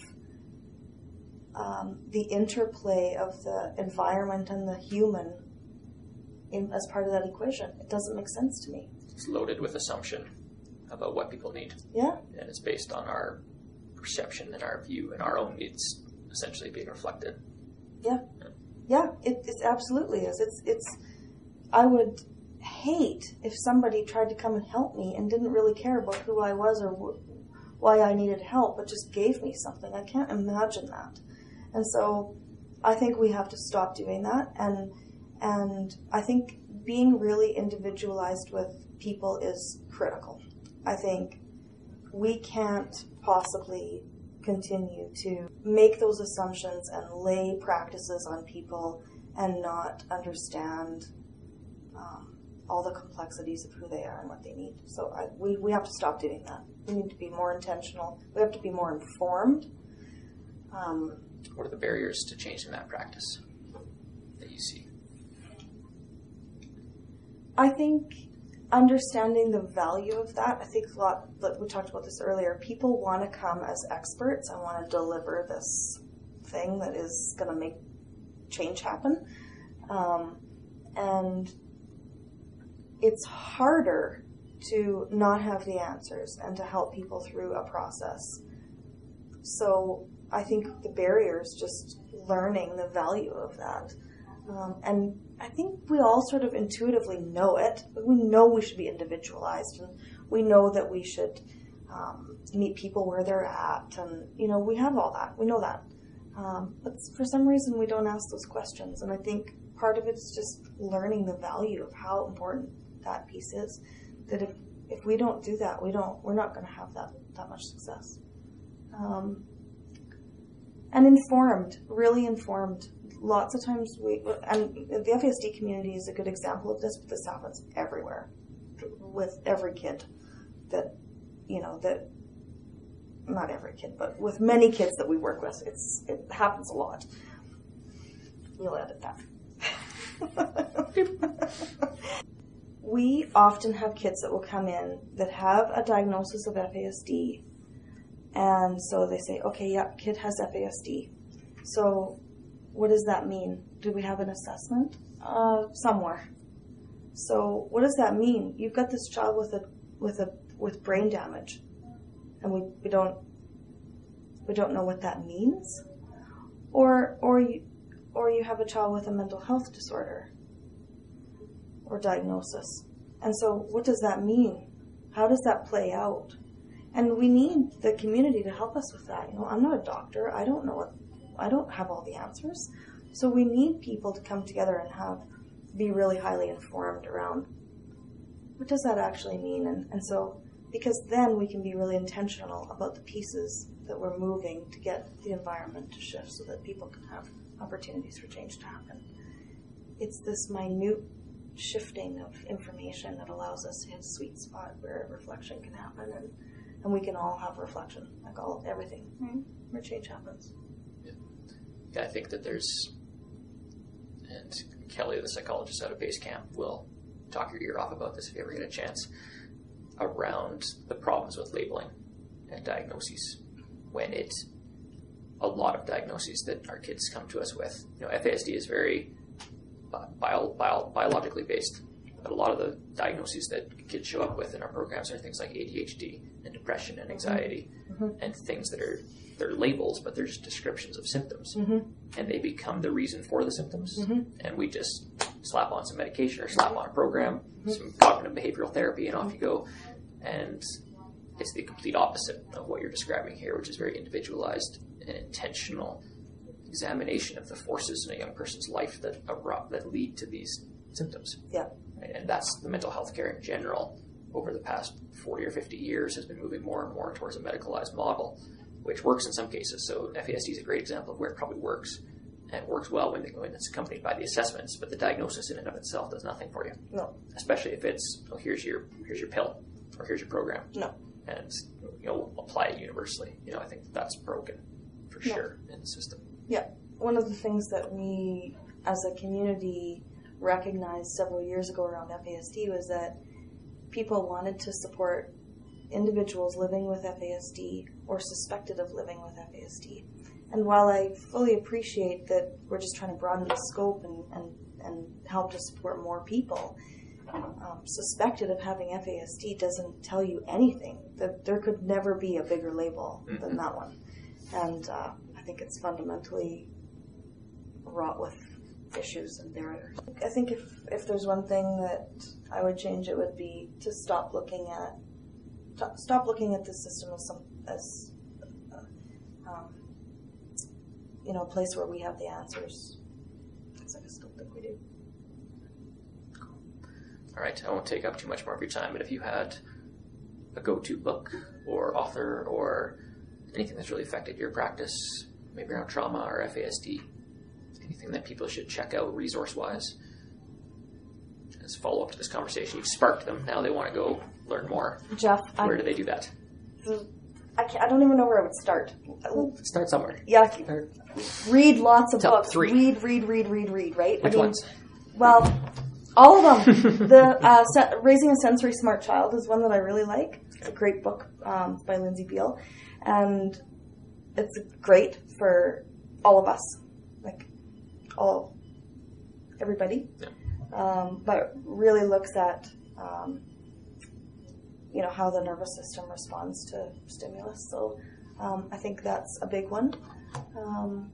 um, the interplay of the environment and the human in, as part of that equation. It doesn't make sense to me. It's loaded with assumption about what people need. Yeah. And it's based on our perception and our view and our own needs essentially being reflected. Yeah. Yeah, yeah it, it absolutely is. It's, it's, I would hate if somebody tried to come and help me and didn't really care about who I was or wh- why I needed help, but just gave me something. I can't imagine that. And so I think we have to stop doing that. And, and I think being really individualized with people is critical. I think we can't possibly continue to make those assumptions and lay practices on people and not understand um, all the complexities of who they are and what they need. So I, we, we have to stop doing that. We need to be more intentional. We have to be more informed. Um, what are the barriers to changing that practice that you see? I think understanding the value of that, I think a lot, like we talked about this earlier, people want to come as experts and want to deliver this thing that is going to make change happen. Um, and it's harder to not have the answers and to help people through a process. So I think the barrier is just learning the value of that. Um, and I think we all sort of intuitively know it. We know we should be individualized, and we know that we should um, meet people where they're at, and you know we have all that. We know that, um, but for some reason we don't ask those questions. And I think part of it's just learning the value of how important that piece is. That if if we don't do that, we don't. We're not going to have that that much success. Um, and informed, really informed. Lots of times we, and the F A S D community is a good example of this, but this happens everywhere with every kid that, you know, that, not every kid, but with many kids that we work with, it's, it happens a lot. You'll edit that. We often have kids that will come in that have a diagnosis of F A S D, and so they say, okay, yeah, kid has F A S D. So what does that mean? Do we have an assessment? Uh, somewhere. So what does that mean? You've got this child with a with a with brain damage, and we, we don't we don't know what that means, or or you or you have a child with a mental health disorder or diagnosis, and so what does that mean? How does that play out? And we need the community to help us with that. You know, I'm not a doctor. I don't know what, I don't have all the answers. So we need people to come together and have, be really highly informed around what does that actually mean? And, and so, because then we can be really intentional about the pieces that we're moving to get the environment to shift so that people can have opportunities for change to happen. It's this minute shifting of information that allows us to hit a sweet spot where reflection can happen, and, and we can all have reflection, like all everything, right? Where change happens. Yeah. yeah, I think that there's, and Kelly, the psychologist out of Base Camp, will talk your ear off about this if you ever get a chance, around the problems with labeling and diagnoses. When it's a lot of diagnoses that our kids come to us with, you know, F A S D is very bio, bio, biologically based, but a lot of the diagnoses that kids show up with in our programs are things like A D H D and depression and anxiety, mm-hmm. and things that are they're labels, but they're just descriptions of symptoms, mm-hmm. and they become the reason for the symptoms, mm-hmm. and we just slap on some medication or slap on a program, mm-hmm. some cognitive behavioral therapy, and off you go. And it's the complete opposite of what you're describing here, which is very individualized and intentional examination of the forces in a young person's life that erupt, that lead to these symptoms. Yeah. Right? And that's the mental health care in general over the past forty or fifty years has been moving more and more towards a medicalized model, which works in some cases. So F A S D is a great example of where it probably works, and works well when, when it's accompanied by the assessments, but the diagnosis in and of itself does nothing for you. No. Especially if it's, oh, here's your here's your pill, or here's your program. No. And you'll apply it universally. You know, I think that's broken for no. sure in the system. Yeah. One of the things that we as a community recognized several years ago around F A S D was that people wanted to support individuals living with F A S D or suspected of living with F A S D. And while I fully appreciate that we're just trying to broaden the scope and, and, and help to support more people, um, suspected of having F A S D doesn't tell you anything. That there could never be a bigger label mm-hmm. than that one. And uh, I think it's fundamentally wrought with issues and barriers. I think if, if there's one thing that I would change, it would be to stop looking at t- stop looking at the system as some as uh, um, you know, a place where we have the answers. Because I just don't think we do. Cool. All right, I won't take up too much more of your time, but if you had a go-to book or author or anything that's really affected your practice, maybe around trauma or F A S D, anything that people should check out resource-wise as follow-up to this conversation, you've sparked them. Now they want to go learn more. Jeff, where I, do they do that? I, can't, I don't even know where I would start. Start somewhere. Yeah, read lots of Top books. Three. Read, read, read, read, read. Right? Which I mean, ones? Well, all of them. the uh, se- Raising a Sensory Smart Child is one that I really like. It's a great book um, by Lindsay Beale, and it's great for all of us, like all everybody. Yeah. Um, but really looks at um, you know, how the nervous system responds to stimulus. So um, I think that's a big one. Um,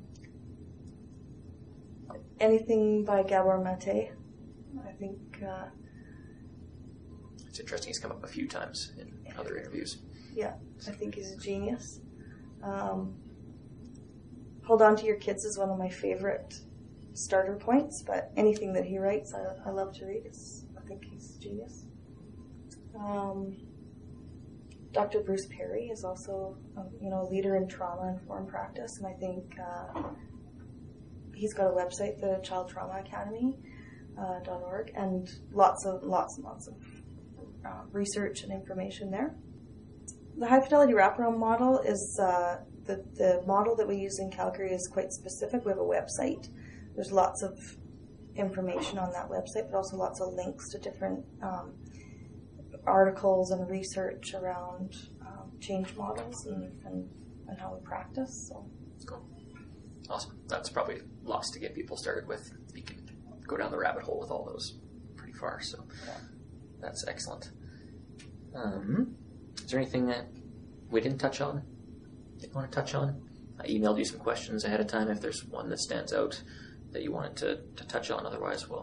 anything by Gabor Mate, I think. Uh, it's interesting. He's come up a few times in other interviews. Yeah, I think he's a genius. Um, Hold On to Your Kids is one of my favorite starter points, but anything that he writes, I, I love to read. It's, I think he's a genius. Um, Doctor Bruce Perry is also, a, you know, a leader in trauma-informed practice, and I think uh, he's got a website, the Child Trauma Academy uh, dot org, and lots of lots and lots of uh, research and information there. The high fidelity wraparound model is uh, the the model that we use in Calgary is quite specific. We have a website. There's lots of information on that website, but also lots of links to different um, articles and research around um, change models and, and, and how we practice. So. Cool. Awesome. That's probably lots to get people started with. You can go down the rabbit hole with all those pretty far, so yeah. That's excellent. Um, is there anything that we didn't touch on that you want to touch on? I emailed you some questions ahead of time. If there's one that stands out that you wanted to, to touch on, otherwise we'll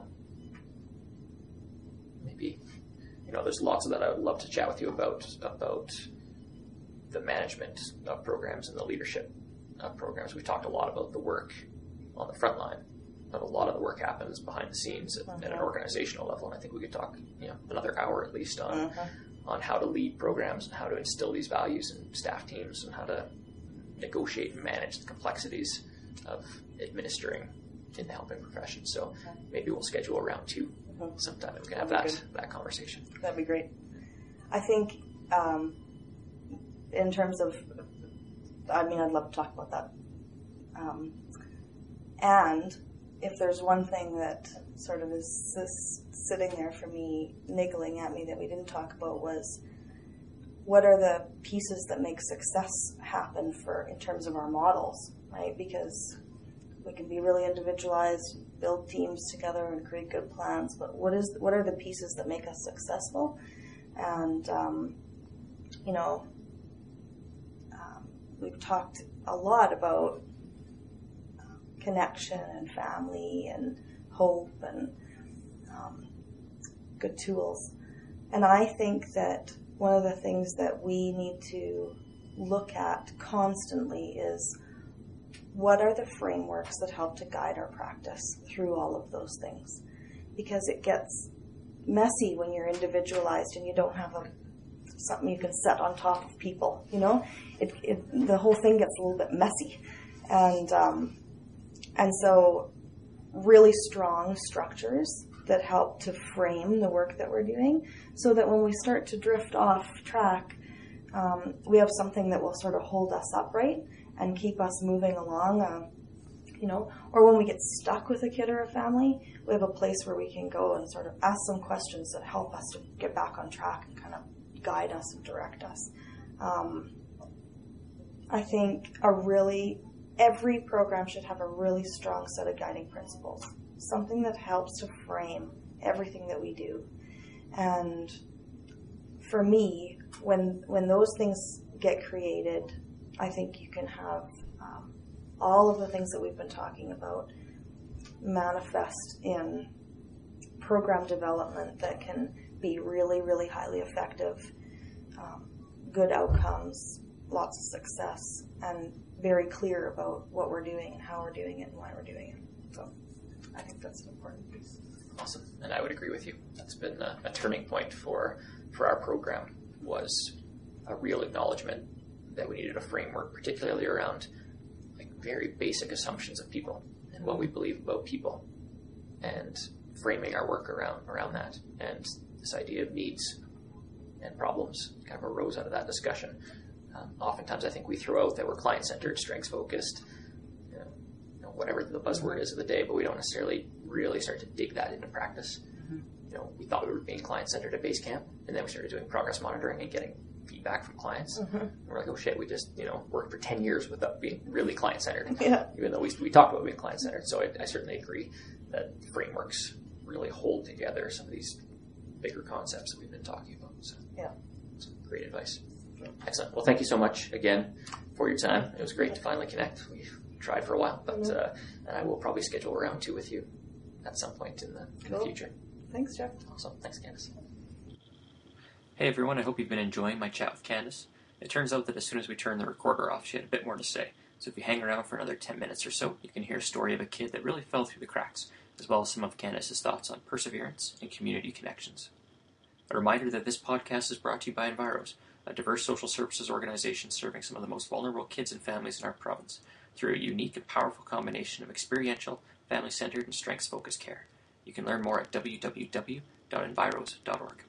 maybe, you know, there's lots of that I would love to chat with you about, about the management of programs and the leadership of programs. We've talked a lot about the work on the front line, but a lot of the work happens behind the scenes at, uh-huh. at an organizational level. And I think we could talk, you know, another hour at least on uh-huh. on how to lead programs and how to instill these values in staff teams and how to negotiate and manage the complexities of administering in the helping profession. So okay. maybe we'll schedule a round two uh-huh. sometime and we can have that, good. that conversation. That'd be great. I think um, in terms of, I mean, I'd love to talk about that. Um, and if there's one thing that sort of is, is sitting there for me, niggling at me that we didn't talk about was what are the pieces that make success happen for in terms of our models, right? Because we can be really individualized, build teams together and create good plans, but what is what are the pieces that make us successful? And, um, you know, um, we've talked a lot about connection and family and hope and um, good tools. And I think that one of the things that we need to look at constantly is what are the frameworks that help to guide our practice through all of those things? Because it gets messy when you're individualized and you don't have a something you can set on top of people, you know? It, it the whole thing gets a little bit messy. And um, and so really strong structures that help to frame the work that we're doing so that when we start to drift off track, um, we have something that will sort of hold us upright and keep us moving along, uh, you know, or when we get stuck with a kid or a family, we have a place where we can go and sort of ask some questions that help us to get back on track and kind of guide us and direct us. Um, I think a really, every program should have a really strong set of guiding principles, something that helps to frame everything that we do. And for me, when when those things get created, I think you can have um, all of the things that we've been talking about manifest in program development that can be really, really highly effective, um, good outcomes, lots of success, and very clear about what we're doing and how we're doing it and why we're doing it. So I think that's an important piece. Awesome. And I would agree with you. That's been a, a turning point for, for our program, was a real acknowledgement that we needed a framework, particularly around like very basic assumptions of people and what we believe about people, and framing our work around around that. And this idea of needs and problems kind of arose out of that discussion. Um, oftentimes I think we throw out that we're client-centered, strengths-focused, you know, you know, whatever the buzzword is of the day, but we don't necessarily really start to dig that into practice. Mm-hmm. You know, we thought we were being client-centered at Basecamp, and then we started doing progress monitoring and getting feedback from clients. Mm-hmm. And we're like, oh shit, we just, you know, worked for ten years without being really client-centered, yeah. even though we, we talked about being client-centered. So I, I certainly agree that frameworks really hold together some of these bigger concepts that we've been talking about. So yeah, some great advice. Excellent. Well, thank you so much again for your time. It was great to finally connect. We've tried for a while, but mm-hmm. uh, and I will probably schedule a round two with you at some point in the, in cool. the future. Thanks, Jeff. Awesome. Thanks, Candice. Hey, everyone. I hope you've been enjoying my chat with Candice. It turns out that as soon as we turned the recorder off, she had a bit more to say. So if you hang around for another ten minutes or so, you can hear a story of a kid that really fell through the cracks, as well as some of Candice's thoughts on perseverance and community connections. A reminder that this podcast is brought to you by Enviros, a diverse social services organization serving some of the most vulnerable kids and families in our province through a unique and powerful combination of experiential, family-centered, and strengths-focused care. You can learn more at w w w dot enviros dot org.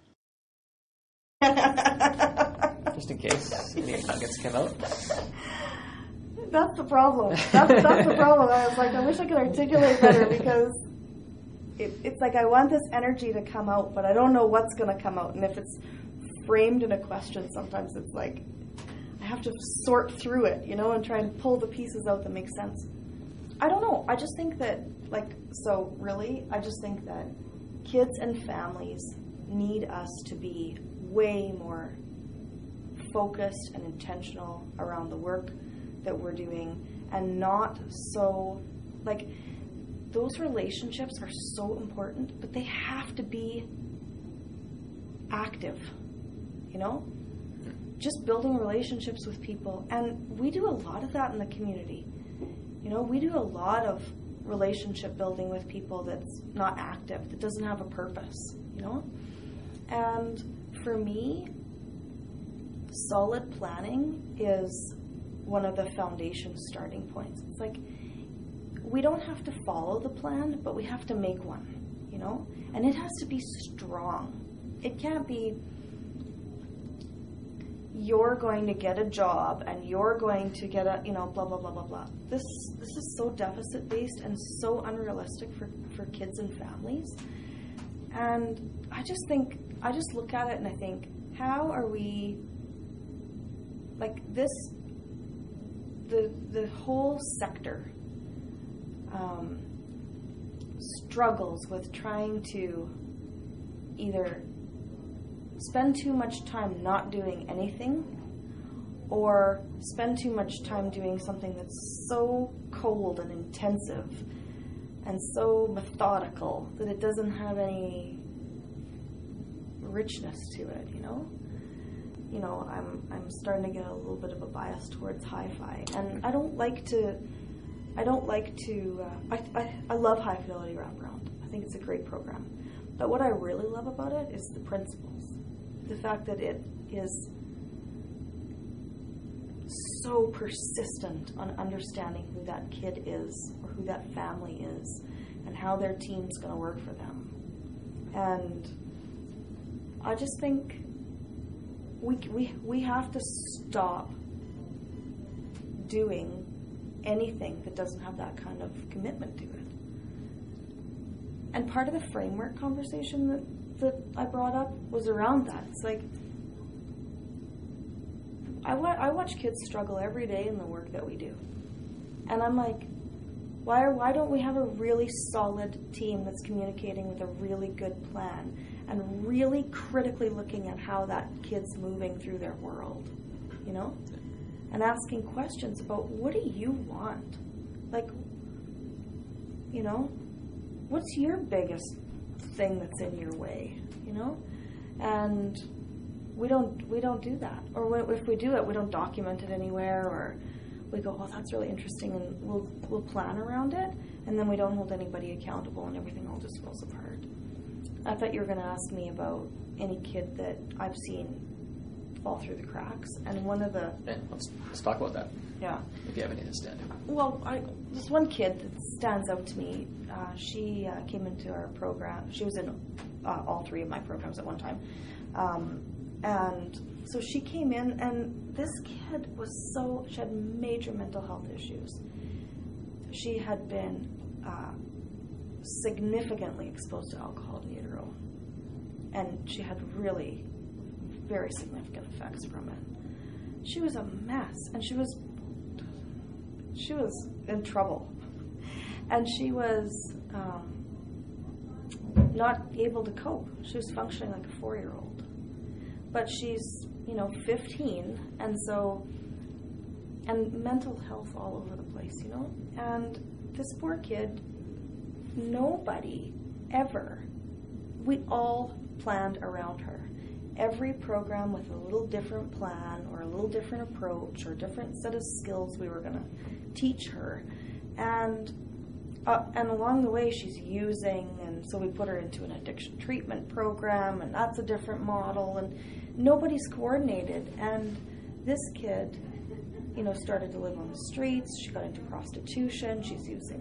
Just in case any nuggets come out. That's the problem. That's, that's the problem. I was like, I wish I could articulate better, because it, it's like I want this energy to come out, but I don't know what's going to come out. And if it's framed in a question, sometimes it's like I have to sort through it, you know, and try and pull the pieces out that make sense. I don't know. I just think that, like, so really, I just think that kids and families need us to be way more focused and intentional around the work that we're doing, and not so, like, those relationships are so important, but they have to be active, you know? just building relationships with people. And we do a lot of that in the community. You know, we do a lot of relationship building with people that's not active, that doesn't have a purpose, you know? And for me, solid planning is one of the foundation starting points. It's like, we don't have to follow the plan, but we have to make one, you know? And it has to be strong. It can't be, you're going to get a job and you're going to get a, you know, blah, blah, blah, blah, blah. This this is so deficit-based and so unrealistic for, for kids and families. And I just think, I just look at it and I think, how are we, like this, the the whole sector um, struggles with trying to either spend too much time not doing anything or spend too much time doing something that's so cold and intensive and so methodical that it doesn't have any richness to it, you know? You know, I'm I'm starting to get a little bit of a bias towards hi-fi, and I don't like to, I don't like to, uh, I, I, I love High Fidelity Wraparound. I think it's a great program. But what I really love about it is the principles. The fact that it is so persistent on understanding who that kid is or who that family is and how their team's going to work for them. And I just think we we we have to stop doing anything that doesn't have that kind of commitment to it. And part of the framework conversation that, that I brought up was around that. It's like, I, wa- I watch kids struggle every day in the work that we do. And I'm like, why, are, why don't we have a really solid team that's communicating with a really good plan and really critically looking at how that kid's moving through their world, you know? And asking questions about, what do you want? Like, you know, what's your biggest thing that's in your way, you know? And we don't we don't do that. Or if we do it, we don't document it anywhere, or we go, oh, that's really interesting, and we'll we'll plan around it, and then we don't hold anybody accountable, and everything all just falls apart. I thought you were going to ask me about any kid that I've seen fall through the cracks, and one of the... Yeah, let's, let's talk about that. Yeah. If you have anything to stand out. Well, I, this one kid that stands out to me, uh, she uh, came into our program. She was in uh, all three of my programs at one time. Um, and so she came in, and this kid was so, she had major mental health issues. She had been uh, significantly exposed to alcohol in utero. And she had really very significant effects from it. She was a mess, and she was she was in trouble, and she was um, not able to cope. She was functioning like a four-year-old, but she's, you know, fifteen, and so, and mental health all over the place, you know. And this poor kid, nobody ever, we all planned around her. Every program with a little different plan or a little different approach or a different set of skills we were going to teach her. And uh, and along the way she's using, and so we put her into an addiction treatment program, and that's a different model, and nobody's coordinated. And this kid, you know, started to live on the streets. She got into prostitution. She's using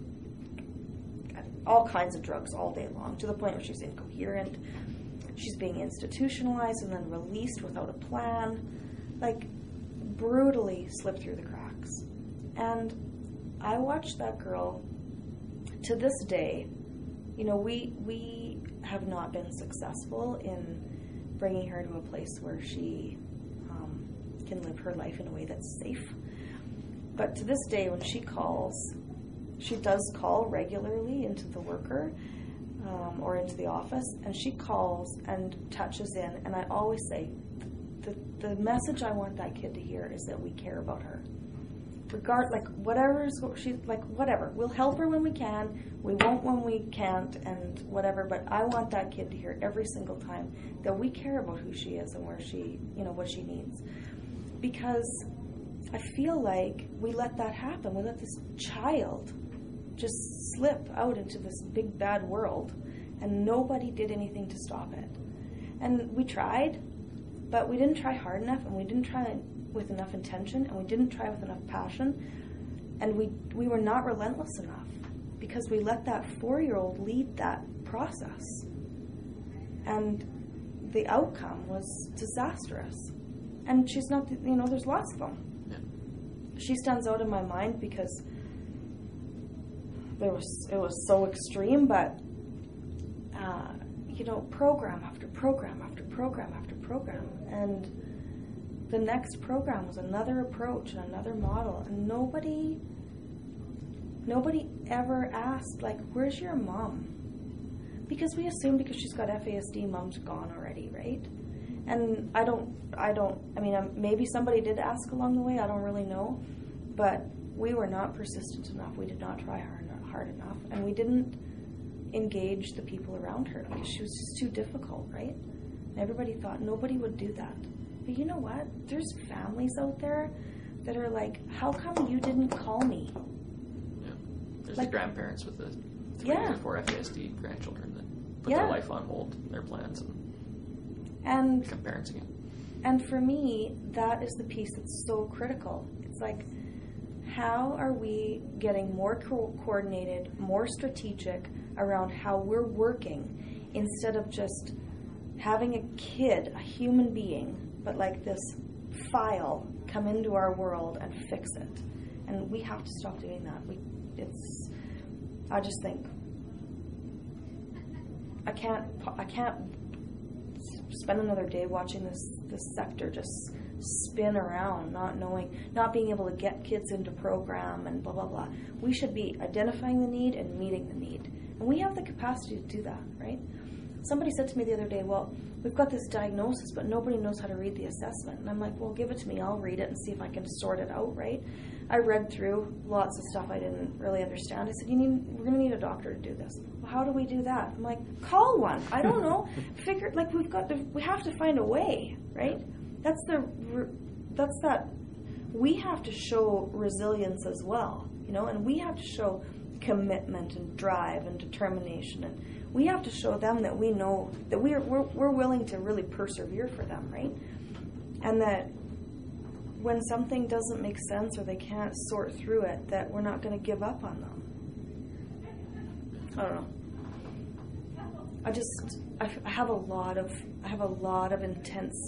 like all kinds of drugs all day long, to the point where she's incoherent. She's being institutionalized and then released without a plan, like brutally slipped through the cracks. And I watched that girl to this day. You know, we we have not been successful in bringing her to a place where she um, can live her life in a way that's safe. But to this day, when she calls, she does call regularly into the worker, Um, or into the office, and she calls and touches in, and I always say, the, the message I want that kid to hear is that we care about her. regard, like, whatever, she's like, whatever, we'll help her when we can, we won't when we can't, and whatever, but I want that kid to hear every single time that we care about who she is and where she, you know, what she needs. Because I feel like we let that happen. We let this child just slip out into this big bad world, and nobody did anything to stop it. And we tried, but we didn't try hard enough, and we didn't try with enough intention, and we didn't try with enough passion, and we we were not relentless enough, because we let that four-year-old lead that process. And the outcome was disastrous. And she's not, you know, there's lots of them. Yeah. She stands out in my mind because there was it was so extreme, but uh, you know, program after program after program after program, and the next program was another approach and another model, and nobody nobody ever asked, like, where's your mom? Because we assume because she's got F A S D, mom's gone already, right? And I don't, I don't, I mean, um, maybe somebody did ask along the way, I don't really know, but we were not persistent enough. We did not try hard, hard enough, and we didn't engage the people around her because she was just too difficult, right? And everybody thought nobody would do that. But you know what? There's families out there that are like, how come you didn't call me? Yeah. There's like, the grandparents with the three yeah. or four F A S D grandchildren that put yeah. their life on hold, their plans, and, and become parents again. And for me, that is the piece that's so critical. It's like, how are we getting more co- coordinated, more strategic around how we're working, instead of just having a kid, a human being, but like this file come into our world and fix it. And we have to stop doing that. We, it's, I just think, I can't, I can't spend another day watching this, this sector just spin around, not knowing, not being able to get kids into program and blah, blah, blah. We should be identifying the need and meeting the need. And we have the capacity to do that, right? Somebody said to me the other day, well, we've got this diagnosis, but nobody knows how to read the assessment. And I'm like, well, give it to me. I'll read it and see if I can sort it out, right? I read through lots of stuff I didn't really understand. I said, you need, we're going to need a doctor to do this. Well, how do we do that? I'm like, call one. I don't know. Figure, like, we've got to, we have to find a way, right? That's the, that's that, we have to show resilience as well, you know, and we have to show commitment and drive and determination, and we have to show them that we know that we're we're, we're willing to really persevere for them, right? And that when something doesn't make sense or they can't sort through it, that we're not going to give up on them. I don't know. I just I, I have a lot of I have a lot of intense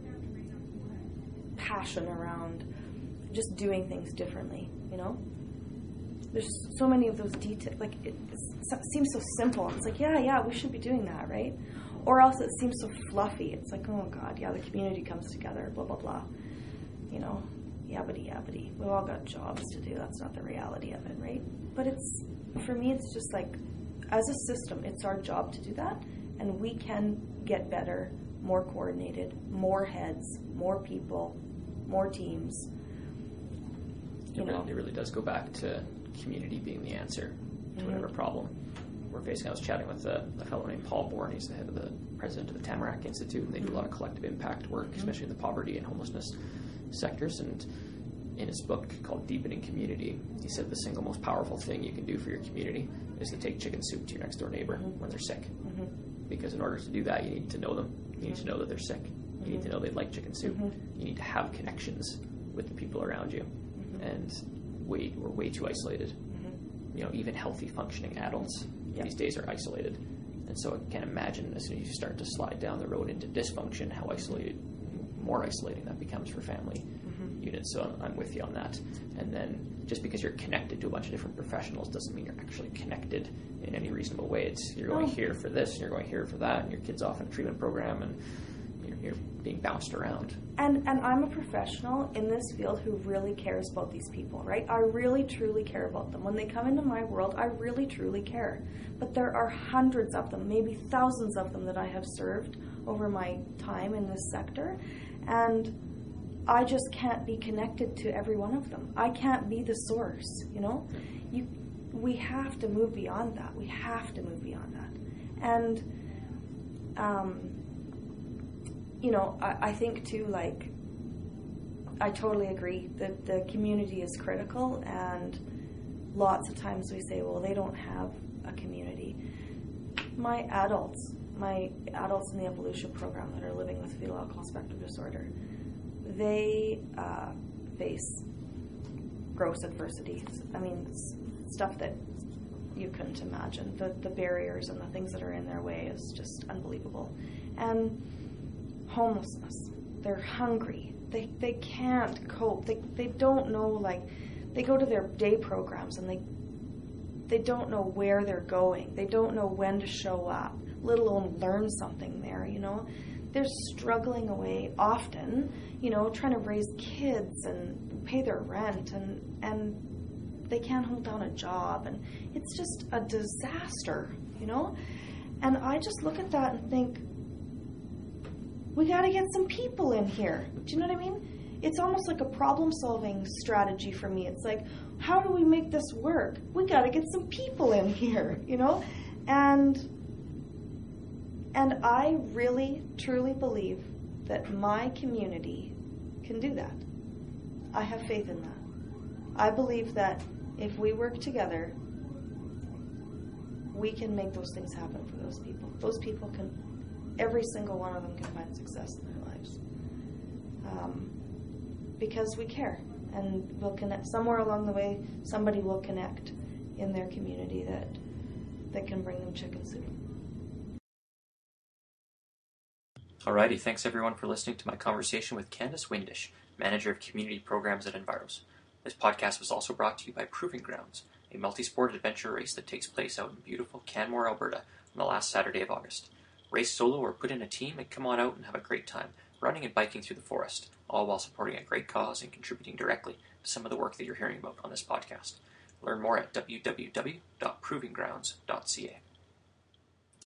passion around just doing things differently, you know? There's so many of those details, like, it, it seems so simple. It's like, yeah, yeah, we should be doing that, right? Or else it seems so fluffy. It's like, oh, God, yeah, the community comes together, blah, blah, blah. You know, yabbity, yabbity. We've all got jobs to do. That's not the reality of it, right? But it's, for me, it's just like, as a system, it's our job to do that, and we can get better, more coordinated, more heads, more people, more teams. You it, know. really, it really does go back to community being the answer to mm-hmm. whatever problem we're facing. I was chatting with a, a fellow named Paul Bourne. He's the head of the president of the Tamarack Institute, and they do a lot of collective impact work, mm-hmm. especially in the poverty and homelessness sectors. And in his book called Deepening Community, he said the single most powerful thing you can do for your community is to take chicken soup to your next door neighbor mm-hmm. when they're sick. Mm-hmm. Because in order to do that, you need to know them. You need to know that they're sick. You mm-hmm. need to know they like chicken soup. Mm-hmm. You need to have connections with the people around you. Mm-hmm. And way, we're way too isolated. Mm-hmm. You know, even healthy, functioning adults yep. these days are isolated. And so I can't imagine as soon as you start to slide down the road into dysfunction, how isolated, more isolating that becomes for family mm-hmm. units. So I'm with you on that. And then just because you're connected to a bunch of different professionals doesn't mean you're actually connected in any reasonable way. It's you're going oh. here for this, and you're going here for that, and your kid's off in a treatment program, and you're, you're being bounced around. And and I'm a professional in this field who really cares about these people, right? I really, truly care about them. When they come into my world, I really, truly care. But there are hundreds of them, maybe thousands of them that I have served over my time in this sector. And I just can't be connected to every one of them. I can't be the source, you know? You, we have to move beyond that. We have to move beyond that. And, um, you know, I, I think too, like, I totally agree that the community is critical, and lots of times we say, well, they don't have a community. My adults, my adults in the evolution program that are living with fetal alcohol spectrum disorder, they uh, face gross adversities. I mean, stuff that you couldn't imagine. The, the barriers and the things that are in their way is just unbelievable. And homelessness. They're hungry. They they can't cope. They they don't know, like, they go to their day programs and they they don't know where they're going. They don't know when to show up, let alone learn something there, you know. They're struggling away often, you know, trying to raise kids and pay their rent, and and they can't hold down a job, and it's just a disaster, you know. And I just look at that and think, we got to get some people in here. Do you know what I mean? It's almost like a problem-solving strategy for me. It's like, how do we make this work? We got to get some people in here, you know? And and I really, truly believe that my community can do that. I have faith in that. I believe that if we work together, we can make those things happen for those people. Those people can, every single one of them can find success in their lives. Um, because we care, and we'll connect. Somewhere along the way, somebody will connect in their community that that can bring them chicken soup. Alrighty, thanks everyone for listening to my conversation with Candice Windisch, Manager of Community Programs at Enviros. This podcast was also brought to you by Proving Grounds, a multi-sport adventure race that takes place out in beautiful Canmore, Alberta, on the last Saturday of August. Race solo or put in a team and come on out and have a great time, running and biking through the forest, all while supporting a great cause and contributing directly to some of the work that you're hearing about on this podcast. Learn more at w w w dot proving grounds dot c a.